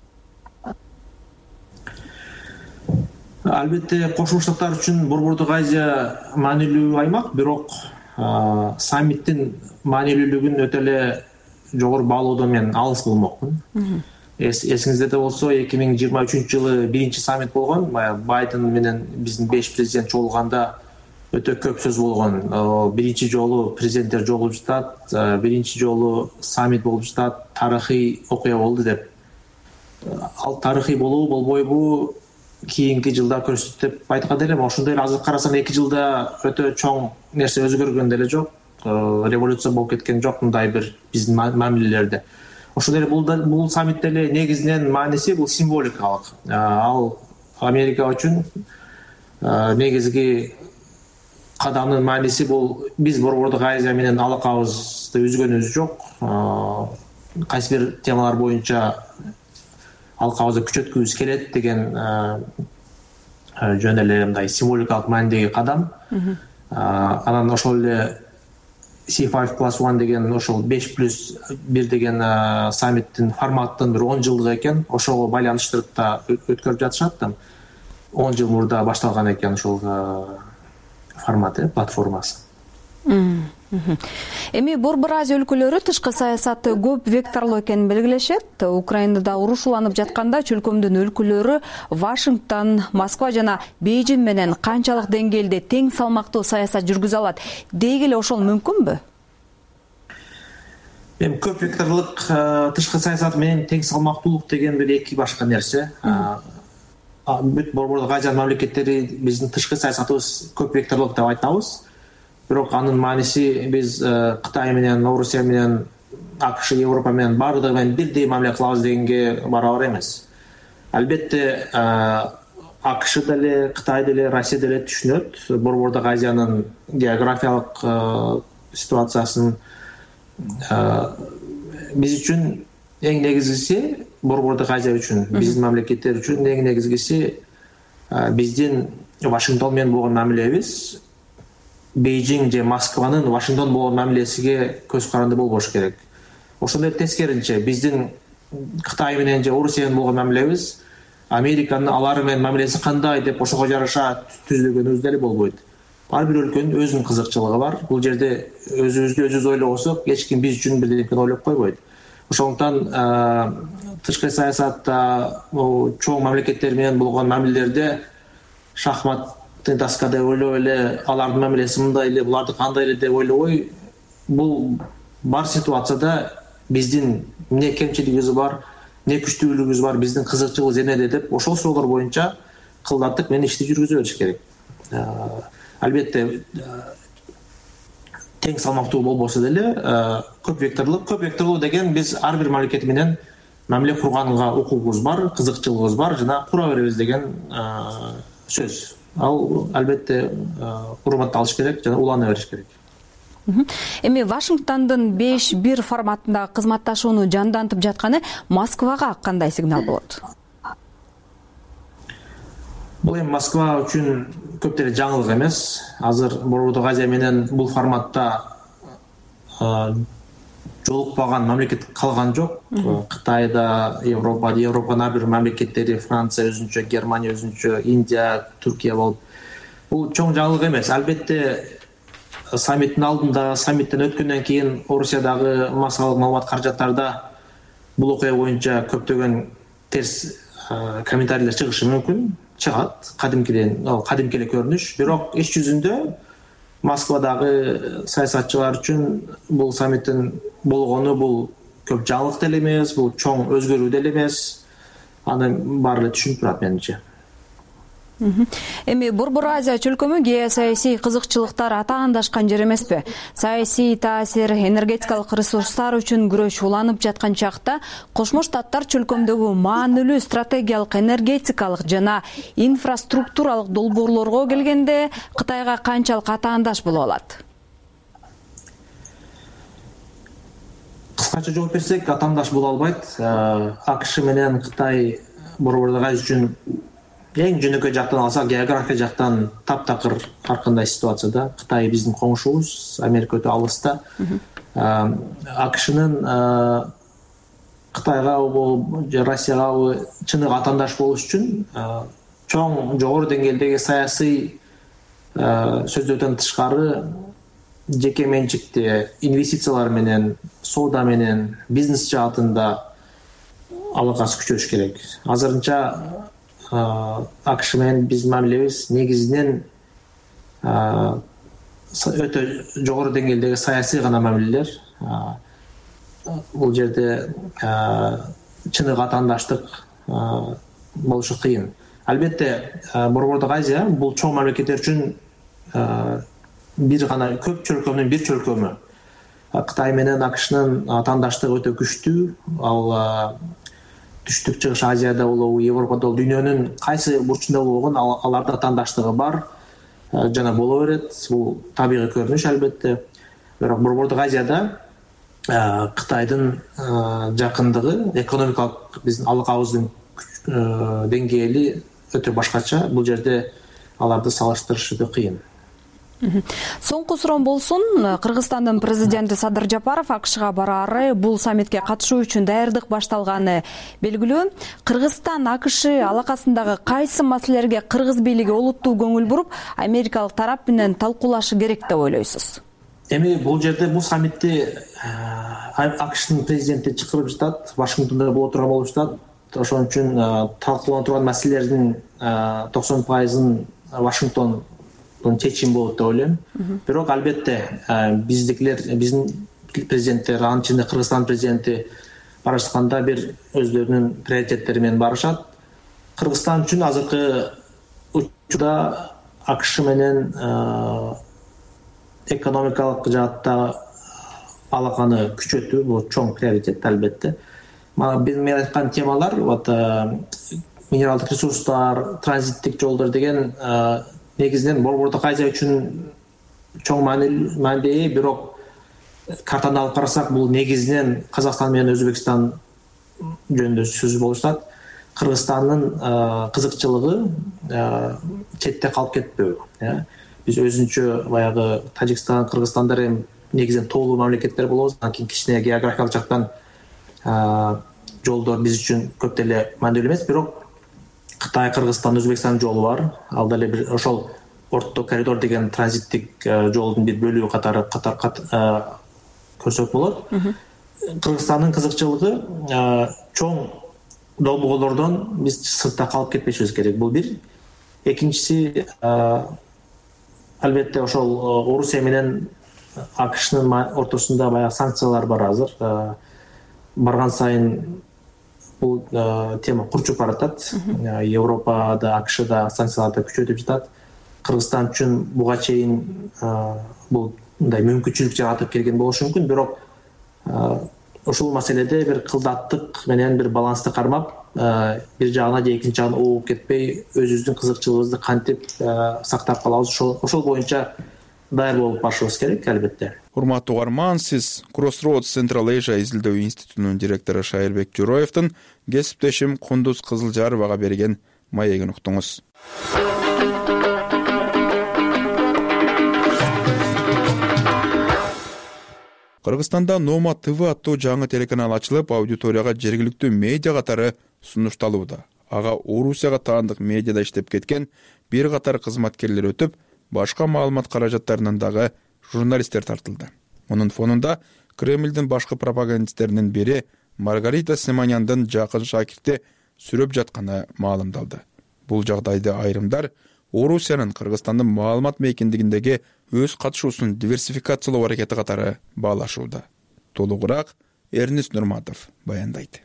Албетте Кошмо Штаттар үчүн Борбордук Азия маанилүү аймак, бирок саммиттин маанилүүлүгүн өтө эле жогору баалоодон мен алыс болмокмун. Эсиңизде болсо 2023 жылы биринчи саммит болгон, Байден менен биздин 5 президент жолуганда өтө көп сөз болгон. Биринчи жолу президенттер жолугуп жатат, биринчи жолу саммит болуп жатат, тарыхый окуя болду деп. Ал тарыхый болобу, болбойбу кийинки жылда көрсөтөт деп айткан элем. Ошондой эле азыр карасам 2 жылда өтө чоң нерсе өзгөргөн деле жок. Революция болуп кеткен жок мындай бир биздин мамилелерде. Ошондой эле бул саммитте эле негизинен мааниси бул символикалык. Ал Америка үчүн негизги кадамдын мааниси бул биз Борбордук Азия менен алакабызды үзгөнүбүз жок. Кайсы бир темалар боюнча алакабызды күчөткүбүз келет деген жөн эле мындай символикалык маанидеги кадам. Анан ошол эле C5+1 деген ошол 5+1 деген саммиттин форматтын бир 10 жылдыгы экен. Ошого байланыштырып да өткөрүп жатышат. 10 жыл мурда башталган экен ошол форматы, платформасы. Эми Борбор Азия өлкөлөрү тышкы саясаты көп векторлуу экенин белгилешет. Украинада уруш уланып жатканда чөлкөмдүн өлкөлөрү Вашингтон, Москва жана Бейжин менен канчалык деңгээлде тең салмактуу саясат жүргүзө алат? Дегеле ошол мүмкүнбү? Эми көп векторлук тышкы саясат менен тең салмактуулук деген бир эки башка нерсе. Бүт Борбордук Азия мамлекеттери биздин тышкы саясатыбыз көп векторлук деп айтабыз. Бирок анын мааниси биз Кытай менен, Орусия менен, АКШ, Европа менен баардыгы менен бирдей мамиле кылабыз дегенге барабар эмес. Албетте АКШ деле, Кытай деле, Россия деле түшүнөт Борбордук Азиянын географиялык ситуациясын. Биз үчүн эң негизгиси Борбордук Азия үчүн, биздин мамлекеттер үчүн эң негизгиси биздин Вашингтон менен болгон мамилебиз Бейжиң же Москванын Вашингтон болгон мамилесиге көз каранды болбош керек. Ошондой тескеринче биздин Кытай менен же Орусия менен болгон мамилебиз Американын алары менен мамилеси кандай деп ошого жараша түзүлгөнүбүз деле болбойт. Ар бир өлкөнүн өзүнүн кызыкчылыгы бар. Бул жерде өзүбүздү ойлобосок, эч ким биз үчүн бирдекени ойлоп койбойт. Ошондуктан тышкы саясатта чоң мамлекеттер менен болгон мамилелерде шахмат доскада ойлоп эле алардын мамилеси мындай эле, буларды кандай эле деп ойлобой, бул бар ситуацияда биздин эмне кемчилигибиз бар, эмне күчтүүлүгүбүз бар, биздин кызыкчылыгыбыз эмнеде деп ошол суроолор боюнча кылдаттык менен ишти жүргүзө бериш керек. Албетте тең салмактуу болбосо деле көп векторлуу деген биз ар бир мамлекет менен мамиле курганга укугубуз бар, кызыкчылыгыбыз бар жана кура беребиз деген сөз. Ал албетте урматталыш керек жана улана бериш керек. Эми Вашингтондун 5-1 форматындагы кызматташууну жандантып жатканы Москвага кандай сигнал болот? Бул эми Москва үчүн көп деле жаңылык эмес. Азыр Борбордук Азия менен бул форматта жолукпаган мамлекет калган жок. Кытайда, Европанын ар бир мамлекеттери, Франция өзүнчө, Германия өзүнчө, Индия, Түркия болуп. Бул чоң жаңылык эмес. Албетте саммиттин алдында, саммиттен өткөндөн кийин Орусиядагы массалык маалымат каражаттарда бул окуя боюнча көптөгөн терс комментарийлер чыгышы мүмкүн. Чыгат кадимкиден, ал кадимки эле көрүнүш. Бирок иш жүзүндө Москвадагы саясатчылар үчүн бул саммиттин болгону бул көп жаңылык деле эмес, бул чоң өзгөрүү деле эмес. Аны баары эле түшүнүп турат менимче. Эми Борбор Азия чөлкөмү геосаясий кызыкчылыктар атаандашкан жер эмеспи? Саясий таасир, энергетикалык ресурстар үчүн күрөш уланып жаткан чакта Кошмо Штаттар чөлкөмдөгү маанилүү стратегиялык энергетикалык жана инфраструктуралык долбоорлорго келгенде Кытайга канчалык атаандаш боло алат? Кыскача жооп берсек, атаандаш боло албайт. АКШ менен Кытай Борбордук Азия үчүн эң жөнөкөй жактан алсак, география жактан таптакыр ар кандай ситуацияда. Кытай биздин коңшубуз, Америка өтө алыста. АКШнын Кытайга же Россияга чыныгы атаандаш болуш үчүн чоң жогору деңгээлдеги саясий сөздөрдөн тышкары жеке менчикти инвестициялар менен, соода менен, бизнес жаатында алакасы күчөш керек. Азырынча АКШ менен биздин мамилебиз негизинен өтө жогору деңгээлдеги саясий гана мамилелер. Бул жерде чыныгы атаандаштык болушу кыйын. Албетте Борбордук Азия бул чоң мамлекеттер үчүн бир гана көп чөлкөмдүн бир чөлкөмү. Кытай менен АКШнын атаандаштыгы өтө күчтүү. Ал Түштүк Чыгыш Азияда болобу, Европада болобу, дүйнөнүн кайсы бурчунда болгон аларда атаандаштыгы бар жана боло берет. Бул табигый көрүнүш албетте. Бирок Борбордук Азияда Кытайдын жакындыгы, экономикалык биздин алакабыздын деңгээли өтө башкача. Бул жерде аларды салыштырыш өтө кыйын. Соңку суроом болсун, Кыргызстандын президенти Садыр Жапаров АКШга бараары бул саммитке катышуу үчүн даярдык башталганы белгилүү. Кыргызстан АКШ алакасындагы кайсы маселелерге кыргыз бийлиги олуттуу көңүл буруп, америкалык тарап менен талкуулашы керек деп ойлойсуз? Эми бул жерде бул саммитти АКШнын президенти чакырып жатат, Вашингтондо боло турган болуп жатат. Ошон үчүн талкуулана турган маселелердин 90%-ын Вашингтон чечим болот деп ойлойм. Бирок албетте биздикилер, биздин президенттер, анын ичинде Кыргызстан президенти барышканда бир өздөрүнүн приоритеттери менен барышат. Кыргызстан үчүн азыркы учурда АКШ менен экономикалык жаатта алаканы күчөтүү бул чоң приоритет албетте. Мен айткан темалар минералдык ресурстар, транзиттик жолдор деген негизинен Борбордук Азия үчүн чоң маанилүү, бирок картаны алып карасак бул негизинен Казакстан менен Өзбекстан жөнүндө сөз болуп жатат. Кыргызстандын кызыкчылыгы четте калып кетпөө. Биз өзүнчө баягы Тажикстан, Кыргызстандар эми негизинен тоолуу мамлекеттер болобуз. Анан кийин кичине географиялык жактан жолдор биз үчүн көп деле маанилүү эмес, бирок Кытай, Кыргызстан, Өзбекстан жолу бар. Ал деле бир ошол Орто коридор деген транзиттик жолдун бир бөлүгү катары көрсөк болот. Кыргызстандын кызыкчылыгы чоң долбоолордон биз сыртта калып кетпешибиз керек. Бул бир. Экинчиси, албетте ошол Орусия менен АКШнын ортосунда баягы санкциялар бар азыр. Барган сайын бул тема курчуп баратат. Европада, АКШда санкцияларды күчөтүп жатат. Кыргызстан үчүн буга чейин бул мындай мүмкүнчүлүк жаратып келген болушу мүмкүн, бирок ушул маселеде бир кылдаттык менен бир балансты кармап, бир жагына же экинчи жагына ооп кетпей, өзүбүздүн кызыкчылыгыбызды кантип сактап калабыз, ошол боюнча даяр болуп барышыбыз керек албетте. Урматтуу угарман, сиз Crossroads Central Asia изилдөө институтунун директору Шайырбек Жороевдин кесиптешим Кундуз Кызылжаровага берген маегин уктуңуз. Кыргызстанда Номад ТВ аттуу жаңы телеканал ачылып, аудиторияга жергиликтүү медиа катары сунушталууда. Ага Орусияга таандык медиада иштеп кеткен бир катар кызматкерлер өтүп, башка маалымат каражаттарынан дагы журналисттер тартылды. Мунун фонунда Кремлдин башкы пропагандисттеринин бири Маргарита Симоняндын жакын шакирти сүрөп жатканы маалымдалды. Бул жагдайды айрымдар Орусиянын Кыргызстандын маалымат мейкиндигиндеги өз катышуусун диверсификациялоо аракети катары баалашууда. Толугураак Эрнис Нурматов баяндайт.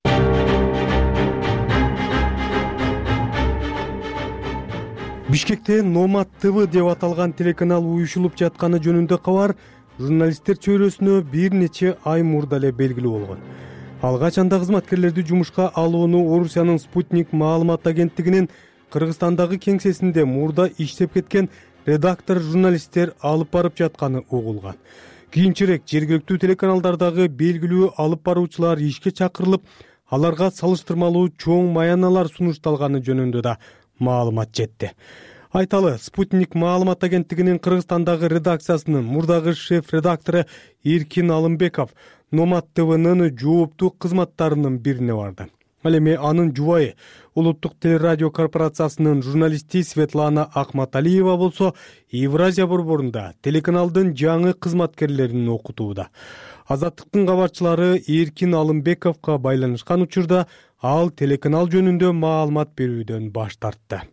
Бишкекте Номад ТВ деп аталган телеканал уюшулуп жатканы жөнүндө кабар журналисттер чөйрөсүнө бир нече ай мурда эле белгилүү болгон. Алгач анда кызматкерлерди жумушка алууну Орусиянын Спутник маалымат агенттигинин Кыргызстандагы кеңсесинде мурда иштеп кеткен редактор журналисттер алып барып жатканы угулган. Кийинчерээк жергиликтүү телеканалдардагы белгилүү алып баруучулар ишке чакырылып, аларга салыштырмалуу чоң маяналар сунушталганы жөнүндө да маалымат жетти. Айталы, Спутник маалымат агенттигинин Кыргызстандагы редакциясынын мурдагы шеф-редактору Эркин Алымбеков Номад ТВнын жооптуу кызматтарынын бирине барды. Ал эми анын жубайы Улуттук телерадио корпорациясынын журналисти Светлана Акматалиева болсо Евразия борборунда телеканалдын жаңы кызматкерлерин окутууда. Азаттыктын кабарчылары Эркин Алымбековго байланышкан учурда ал телеканал жөнүндө маалымат берүүдөн баш тартты.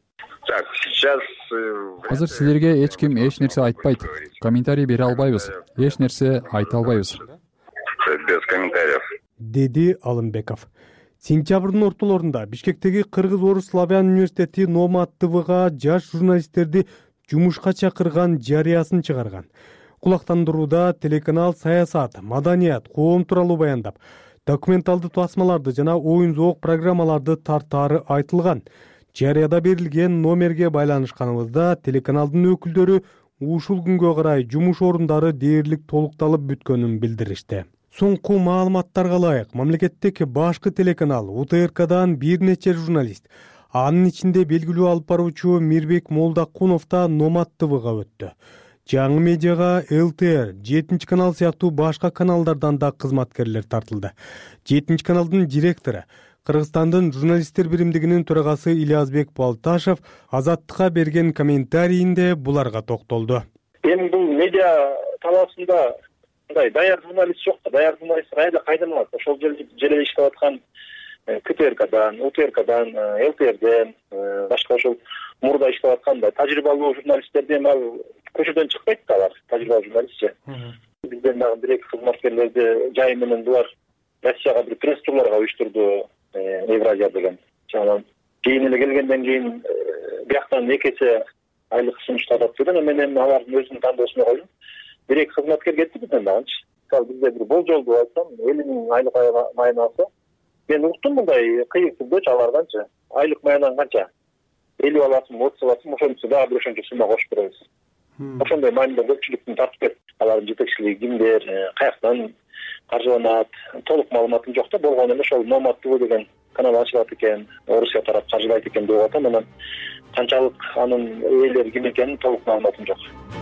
Азыр силерге эч ким эч нерсе айтпайт. Комментарий бере албайбыз. Эч нерсе айта албайбыз. Без комментариев. Деди Алымбеков. Сентябрдын ортолорунда Бишкектеги Кыргыз-Орус славян университети Номад ТВга жаш журналисттерди жумушка чакырган жарыясын чыгарган. Кулактандырууда телеканал саясат, маданият, коом тууралуу баяндап, документалдуу тасмаларды жана оюн зоок программаларды тартаары айтылган. Жарыяда берилген номерге байланышканыбызда телеканалдын өкүлдөрү ушул күнгө карай жумуш орундары дээрлик толукталып бүткөнүн билдиришти. Соңку маалыматтарга ылайык мамлекеттик башкы телеканал УТРКдан бир нече журналист, анын ичинде белгилүү алып баруучу Мирбек Молдакунов да Номад ТВга өттү. Жаңы медиага ЛТР, 7 канал сыяктуу башка каналдардан да кызматкерлер тартылды. 7 каналдын директору Кыргызстандын журналисттер биримдигинин төрагасы Ильязбек Балташев Азаттыкка берген комментарийинде буларга токтолду. Эми бул медиа талаасында даяр журналист жок. Даяр журналист кайдан алат? Ошол жерде иштеп аткан КТРКдан, УТРКдан, ЛТРден, башка ошол мурда иштеп аткан тажрыйбалуу журналисттерден көчөдөн чыкпайт да алар, тажрыйбалуу журналистчи. Бизден дагы бир эки кызматкерлерди жай менен булар Россияга бир пресс-турларга уюштурду, Евразия деген. Жана кийин эле келгенден кийин бияктан экесе айлык сунуштап атты. Мен алардын өзүнүн тандоосуна койдум. Бир эки кызматкер кетти бизден дагычы. Мисалы бизде бир болжолду айтсам 50 000 айлык маянасы. Мен уктум мындай кыйык түрдөчү аларданчы. Айлык маянан канча? 50 аласың, 30 аласың, ошончо дагы бир ошончо сумма кошуп беребиз. Ошондой маанидө көпчүлүктүн тартып кетти. Алардын жетекчилиги кимдер, каяктан каржыланат, толук маалыматым жок да. Болгону эле ошол Номад ТВ деген канал ачылат экен, Орусия тарап каржылайт экен деп атам. Анан канчалык анын ээлери ким экенин толук маалыматым жок.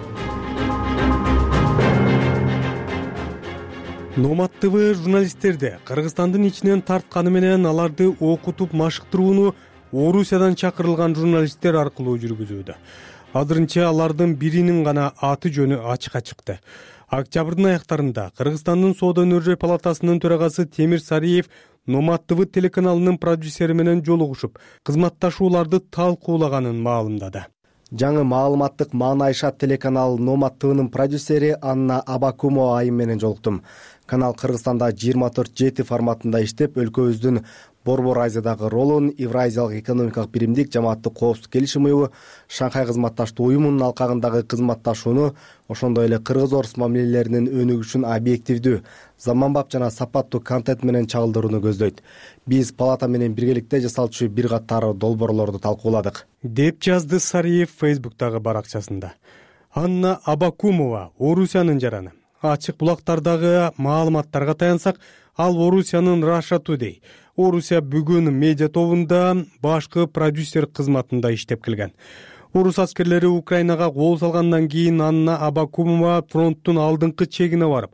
Номад ТВ журналисттерди Кыргызстандын ичинен тартканы менен аларды окутуп машыктырууну Орусиядан чакырылган журналисттер аркылуу жүргүзүүдө. Азырынча алардын биринин гана аты жөнү ачыкка чыкты. Октябрдын аяктарында Кыргызстандын Соода өнөрү палатасынын төрагасы Темир Сариев Номад ТВ телеканалынын продюсери менен жолугушуп, кызматташууларды талкуулаганын маалымдады. Жаңы маалыматтык маанайшат телеканал Номад ТВнын продюсери Анна Абакумова айым менен жолуктум. Канал Кыргызстанда 24/7 форматында иштеп, өлкөбүздүн Борбор Азиядагы ролун, Евразиялык экономикалык биримдик, жамааттык коопсуздук келишим уюму, Шанхай кызматташтуу уюмунун алкагындагы кызматташууну, ошондой эле кыргыз-орус мамилелеринин өнүгүшүн объективдүү, заманбап жана сапаттуу контент менен чагылдырууну көздөйт. Биз палата менен биргеликте жасалчу бир катар долбоорлорду талкууладык, деп жазды Сариев Фейсбуктагы баракчасында. Анна Абакумова Орусиянын жараны. Ачык булактардагы маалыматтарга таянсак, ал Орусиянын Russia Today, Орусия бүгүн медиа тобунда башкы продюсер кызматында иштеп келген. Орус аскерлери Украинага кол салгандан кийин Анна Абакумова фронттун алдыңкы чегине барып,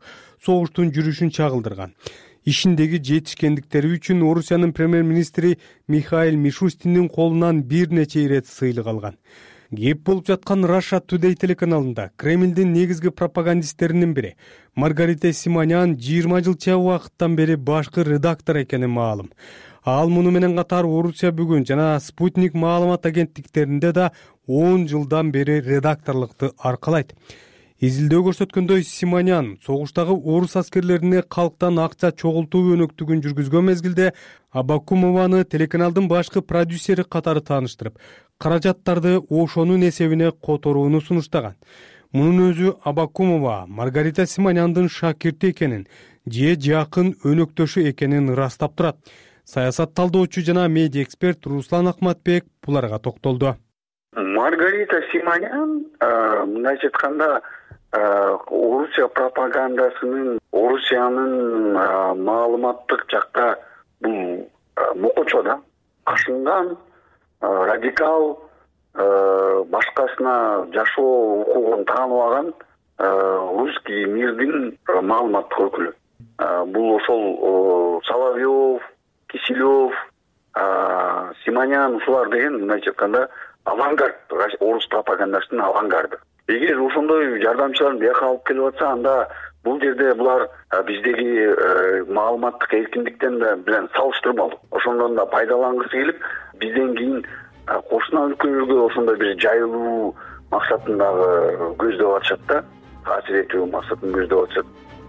согуштун жүрүшүн чагылдырган. Ишиндеги жетишкендиктери үчүн Орусиянын премьер-министри Михаил Мишустиндин колунан бир нече ирет сыйлык алган. Кеп болуп жаткан Russia Today телеканалында Кремлдин негизги пропагандисттеринин бири Маргарита Симонян 20 жылча убакыттан бери башкы редактор экени маалым. Ал муну менен катар Орусия бүгүн жана Спутник маалымат агенттиктеринде да 10 жылдан бери редакторлукту аркалайт. Изилдөө көрсөткөндөй, Симонян согуштагы орус аскерлерине калктан акча чогултуу өнөктүгүн жүргүзгөн мезгилде Абакумованы телеканалдын башкы продюсери катары тааныштырып, каражаттарды ошонун эсебине которууну сунуштаган. Мунун өзү Абакумова Маргарита Симоняндын шакирти экенин же жакын өнөктөшү экенин ырастап турат. Саясат талдоочу жана медиа эксперт Руслан Акматбек буларга токтолду. Маргарита Симонян мындайча айтканда Орусия пропагандасынын, Орусиянын маалыматтык жакка бул мокочо да, ашынган, радикал, башкасына жашоо укугун тааныбаган русский мирдин маалыматтык өкүлү. Бул ошол Соловьев, Киселев, Симонян ушулар деген мындайча айтканда авангард, орус пропагандасынын авангарды. Эгер ошондой жардамчыларын бияка алып келип атса, анда бул жерде булар биздеги маалыматтык эркиндиктен да билен салыштырмалуу. Ошондон да пайдалангысы келип, бизден кийин кошуна өлкөлөргө ошондой бир жайылуу максатындагы көздөп атышат да, таасир этүү максатын көздөп атышат.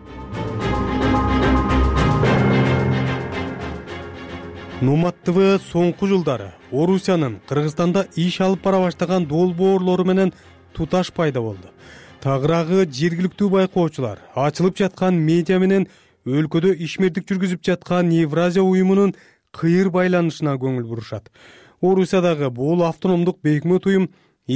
Номад ТВ соңку жылдары Орусиянын Кыргызстанда иш алып бара баштаган долбоорлору менен туташ пайда болду. Тагыраагы жергиликтүү байкоочулар ачылып жаткан медиа менен өлкөдө ишмердик жүргүзүп жаткан Евразия уюмунун кыйыр байланышына көңүл бурушат. Орусиядагы бул автономдук бейикмөт уюм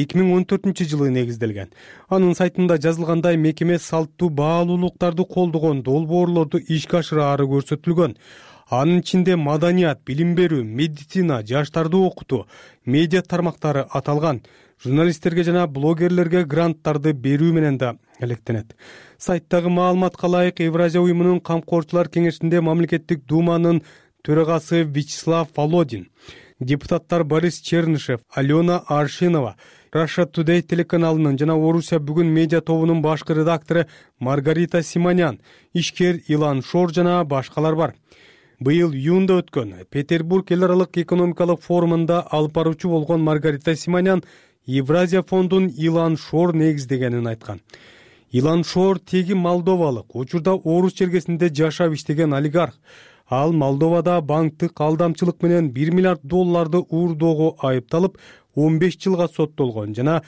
2014-жылы негизделген. Анын сайтында жазылгандай, мекеме салттуу баалуулуктарды колдогон долбоорлорду ишке ашыраары көрсөтүлгөн. Анын ичинде маданият, билим берүү, медицина, жаштарды окутуу, медиа тармактары аталган. Журналисттерге жана блогерлерге гранттарды берүү менен да электенет. Сайттагы маалыматка ылайык, Евразия уюмунун камкорчулар кеңешинде мамлекеттик думанын төрагасы Вячеслав Володин, депутаттар Борис Чернышев, Алена Аршинова, Russia Today телеканалынын жана Орусия бүгүн медиа тобунун башкы редактору Маргарита Симонян, ишкер Илан Шор жана башкалар бар. Быйыл июнда өткөн Петербург эл аралык экономикалык форумунда алып баруучу болгон Маргарита Симонян Евразия фондун Илан Шор негиздегенин айткан. Илан Шор теги молдовалык, учурда орус жергесинде жашап иштеген олигарх. Ал Молдовада банктык алдамчылык менен $1 миллиард уурдоого айыпталып, 15 жылга соттолгон жана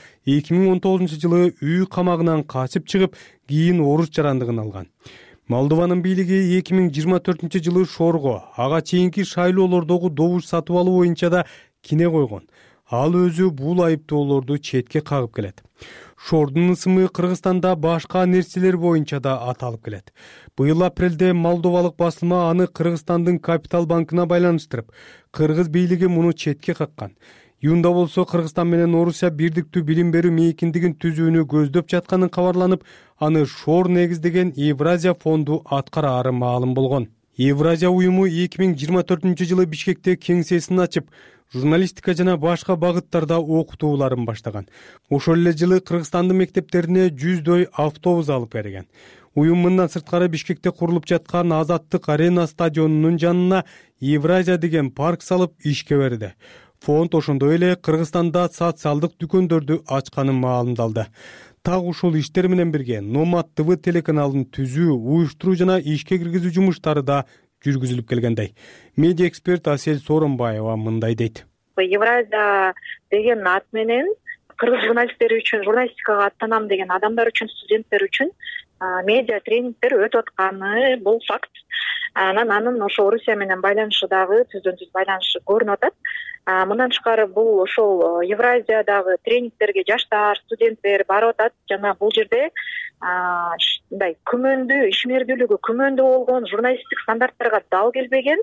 2019-жылы үй камагынан качып чыгып, кийин орус жарандыгын алган. Молдованын бийлиги 2024-жылы Шорго ага чейинки шайлоолордогу добуш сатып алуу боюнча да кине койгон. Ал өзү бул айыптоолорду четке кагып келет. Шордун ысымы Кыргызстанда башка нерселер боюнча да аталып келет. Быйыл апрелде молдовалык басылма аны Кыргызстандын Капитал банкына байланыштырып, кыргыз бийлиги муну четке каккан. Июнда болсо Кыргызстан менен Орусия бирдиктүү билим берүү мейкиндигин түзүүнү көздөп жатканын кабарланып, аны Шор негиздеген Евразия фонду аткараары маалым болгон. Евразия уюму 2024-жылы Бишкекте кеңсесин ачып, журналистика жана башка багыттарда окутууларын баштаган. Ошол эле жылы Кыргызстандын мектептерине 100дөй автобус алып берген. Уюм мындан сырткары Бишкекте курулуп жаткан Азаттык арена стадионунун жанына Евразия деген парк салып ишке берди. Фонд ошондой эле Кыргызстанда социалдык дүкөндөрдү ачканын маалымдалды. Так ушул иштер менен бирге Номад ТВ телеканалын түзүү, уюштуруу жана ишке киргизүү жумуштары да жүргүзүлүп келгендей. Медиа эксперт Асель Сооронбаева мындай дейт. Евразия деген ат менен кыргыз журналисттери үчүн, журналистикага аттанам деген адамдар үчүн, студенттер үчүн медиа тренингдер өтүп атканы бул факт. Анын ошо Орусия менен байланышы дагы түздөн-түз байланышы көрүнүп атат. Мындан тышкары бул ошол Евразиядагы тренингдерге жаштар, студенттер барып атат жана бул жерде мындай күмөндүү, ишмердүүлүгү күмөндүү болгон, журналисттик стандарттарга дал келбеген,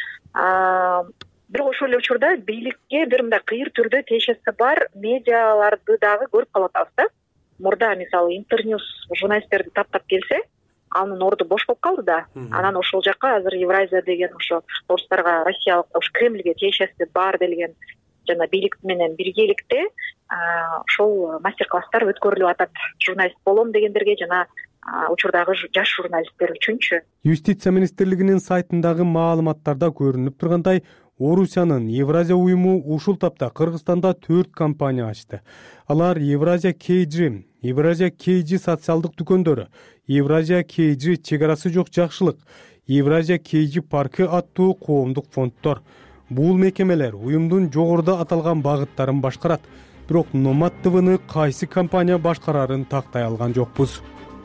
бирок ошол эле учурда бийликке бир мындай кыйыр түрдө тиешеси бар медиаларды дагы көрүп калып атабыз да. Мурда мисалы Интерньюс журналисттерди таптап келсе, анын орду бош болуп калды да. Анан ошол жака азыр Евразия деген ошо орустарга россиялык ошо Кремльге тиешеси бар делген жана бийлик менен биргеликте ошол мастер класстар өткөрүлүп атат. Журналист болом дегендерге жана учурдагы жаш журналисттер үчүнчү. Юстиция министрлигинин сайтындагы маалыматтарда көрүнүп тургандай, Орусиянын Евразия уюму ушул тапта Кыргызстанда 4 компания ачты. Алар Евразия KG, Евразия KG социалдык дүкөндөрү, Евразия KG чек арасы жок жакшылык, Евразия KG паркы аттуу коомдук фонддор. Бул мекемелер уюмдун жогоруда аталган багыттарын башкарат. Бирок Номад ТВны кайсы компания башкарарын тактай алган жокпуз.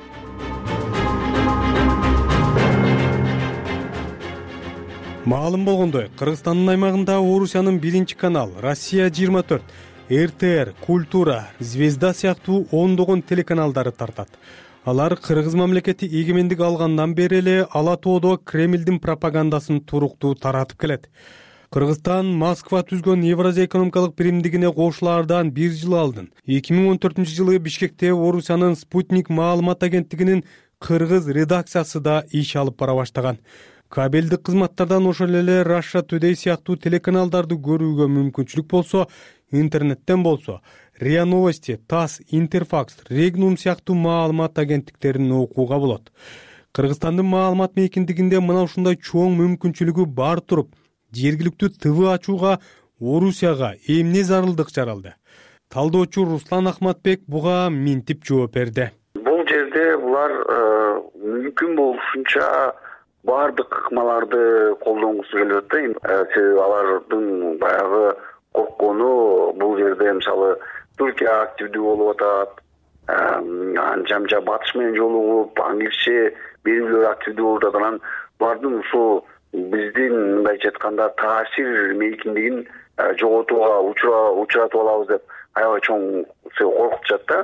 Маалым болгондой, Кыргызстандын аймагында Орусиянын 1-канал, Россия 24, РТР, Культура, Звезда сыяктуу ондогон телеканалдары тартат. Алар Кыргыз мамлекети эгемендик алгандан бери эле ала тоодо Кремлдин пропагандасын туруктуу таратып келет. Кыргызстан Москва түзгөн Евразия экономикалык биримдигине кошулаардан 1 жыл алдын 2014-жылы Бишкекте Орусиянын Спутник маалымат агенттигинин кыргыз редакциясы да иш алып бара баштаган. Кабелдик кызматтардан ошол эле Russia Today сыяктуу телеканалдарды көрүүгө мүмкүнчүлүк болсо, интернеттен болсо, РИА Новости, ТАСС, Интерфакс, Регнум сыяктуу маалымат агенттиктерин окууга болот. Кыргызстандын маалымат мейкиндигинде мына ушундай чоң мүмкүнчүлүгү бар туруп, жергиликтүү ТВ ачууга Орусияга эмне зарылдык жаралды? Талдоочу Руслан Ахматбек буга минтип жооп берди. Бул жерде булар мүмкүн болушунча бардык ыкмаларды колдонгусу келип атат. Себеби алардын баягы корккону бул жерде мисалы Түркия активдүү болуп атат, анча батыш менен жолугуп, англисче берүүлөр активдүү болуп атат. Анан булардын ушул биздин мындайча айтканда таасир мейкиндигин жоготууга учуратып алабыз деп аябай чоң коркутушат да.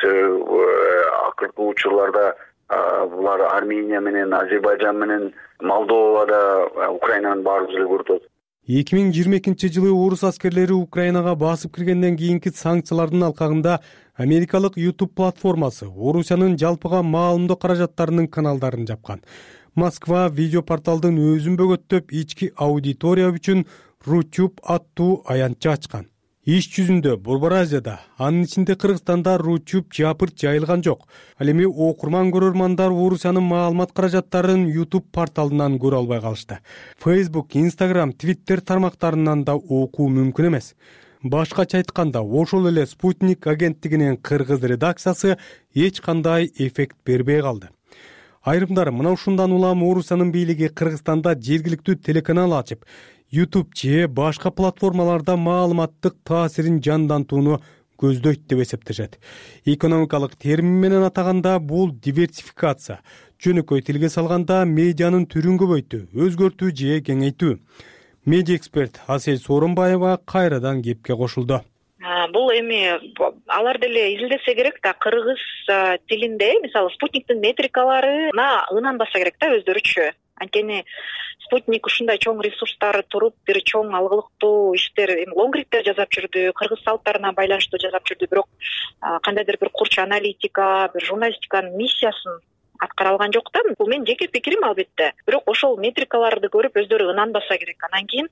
Акыркы учурларда булар Армения менен, Азербайжан менен, Молдовада, Украинанын баарыбыз эле көрүп атат. 2022-жылы орус аскерлери Украинага басып киргенден кийинки санкциялардын алкагында Америкалык YouTube платформасы Орусиянын жалпыга маалымдоо каражаттарынын каналдарын жапкан. Москва видео порталдын өзүн бөгөттөп ички аудитория үчүн RuTube аттуу аянтча ачкан. Иш жүзүндө Борбор Азияда, анын ичинде Кыргызстанда RuTube жапырт жайылган жок. Ал эми окурман-көрөрмандар Орусиянын маалымат каражаттарын YouTube порталынан көрө албай калышты. Facebook, Instagram, Twitter тармактарынан да окуу мүмкүн эмес. Башкача айтканда, ошол эле Спутник агенттигинин кыргыз редакциясы эч кандай эффект бербей калды. Айрымдары мына ушундан улам Орусиянын бийлиги Кыргызстанда жергиликтүү телеканал ачып, YouTube же башка платформаларда маалыматтык таасирин жандантууну көздөйт деп эсептешет. Экономикалык термин менен атаганда бул диверсификация. Жөнөкөй тилге салганда медианын түрүн көбөйтүү, өзгөртүү же кеңейтүү. Медиа эксперт Асель Сооронбаева кайрадан кепке кошулду. Бул эми алар деле изилдесе керек да, кыргыз тилинде мисалы Спутниктин метрикаларына ынанбаса керек да өздөрүчө. Анткени Спутник ушундай чоң ресурстары туруп, бир чоң алгылыктуу иштер, лонгриптер жасап жүрдү, кыргыз салттарына байланыштуу жасап жүрдү, бирок кандайдыр бир курч аналитика, бир журналистиканын миссиясын аткара алган жок да. Бул менин жеке пикирим албетте. Бирок ошол метрикаларды көрүп өздөрү ынанбаса керек. Анан кийин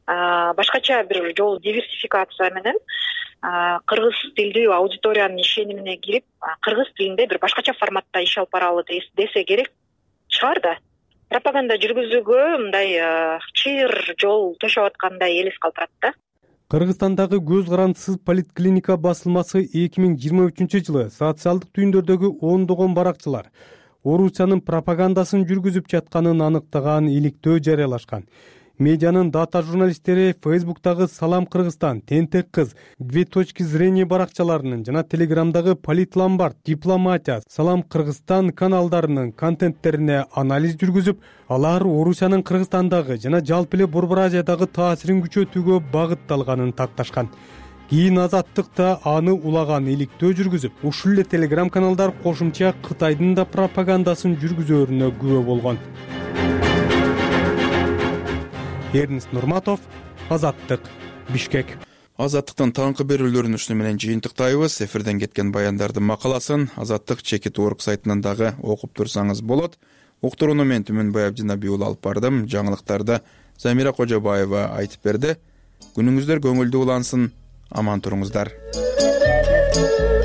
башкача бир жол диверсификация менен кыргыз тилдүү аудиториянын ишенимине кирип, кыргыз тилинде бир башкача форматта иш алып баралы десе керек чыгар да. Пропаганда жүргүзүүгө мындай чыйыр жол төшөп аткандай элес калтырат да. Кыргызстандагы көз карандысыз поликлиника басылмасы 2023-жылы социалдык түйүндөрдөгү ондогон баракчылар Орусиянын пропагандасын жүргүзүп жатканын аныктаган иликтөө жарыялашкан. Медианын дата журналисттери Facebook'тагы Салам Кыргызстан, Тентек кыз, 2 точки зрения баракчаларынын жана Телеграмдагы Политломбард, Дипломатия, Салам Кыргызстан каналдарынын контенттерине анализ жүргүзүп, алар Орусиянын Кыргызстандагы жана жалпы эле Борбор Азиядагы таасирин күчөтүүгө багытталганын такташкан. Кийин Азаттыкта аны улаган иликтөө жүргүзүп, ушул эле Телеграм каналдар кошумча Кытайдын да пропагандасын жүргүзөөрүнө күбө болгон. Эрнест Нурматов, Азаттык, Бишкек. Азаттыктын таңкы берүүлөрүн ушуну менен жыйынтыктайбыз. Эфирден кеткен баяндардын макаласын Азаттык /org сайтынан дагы окуп турсаңыз болот. Уктурууну мен Түмөнбай Абдинабий уулу алып бардым. Жаңылыктарды Замира Кожобаева айтып берди. Күнүңүздөр көңүлдүү улансын. Аман туруңуздар.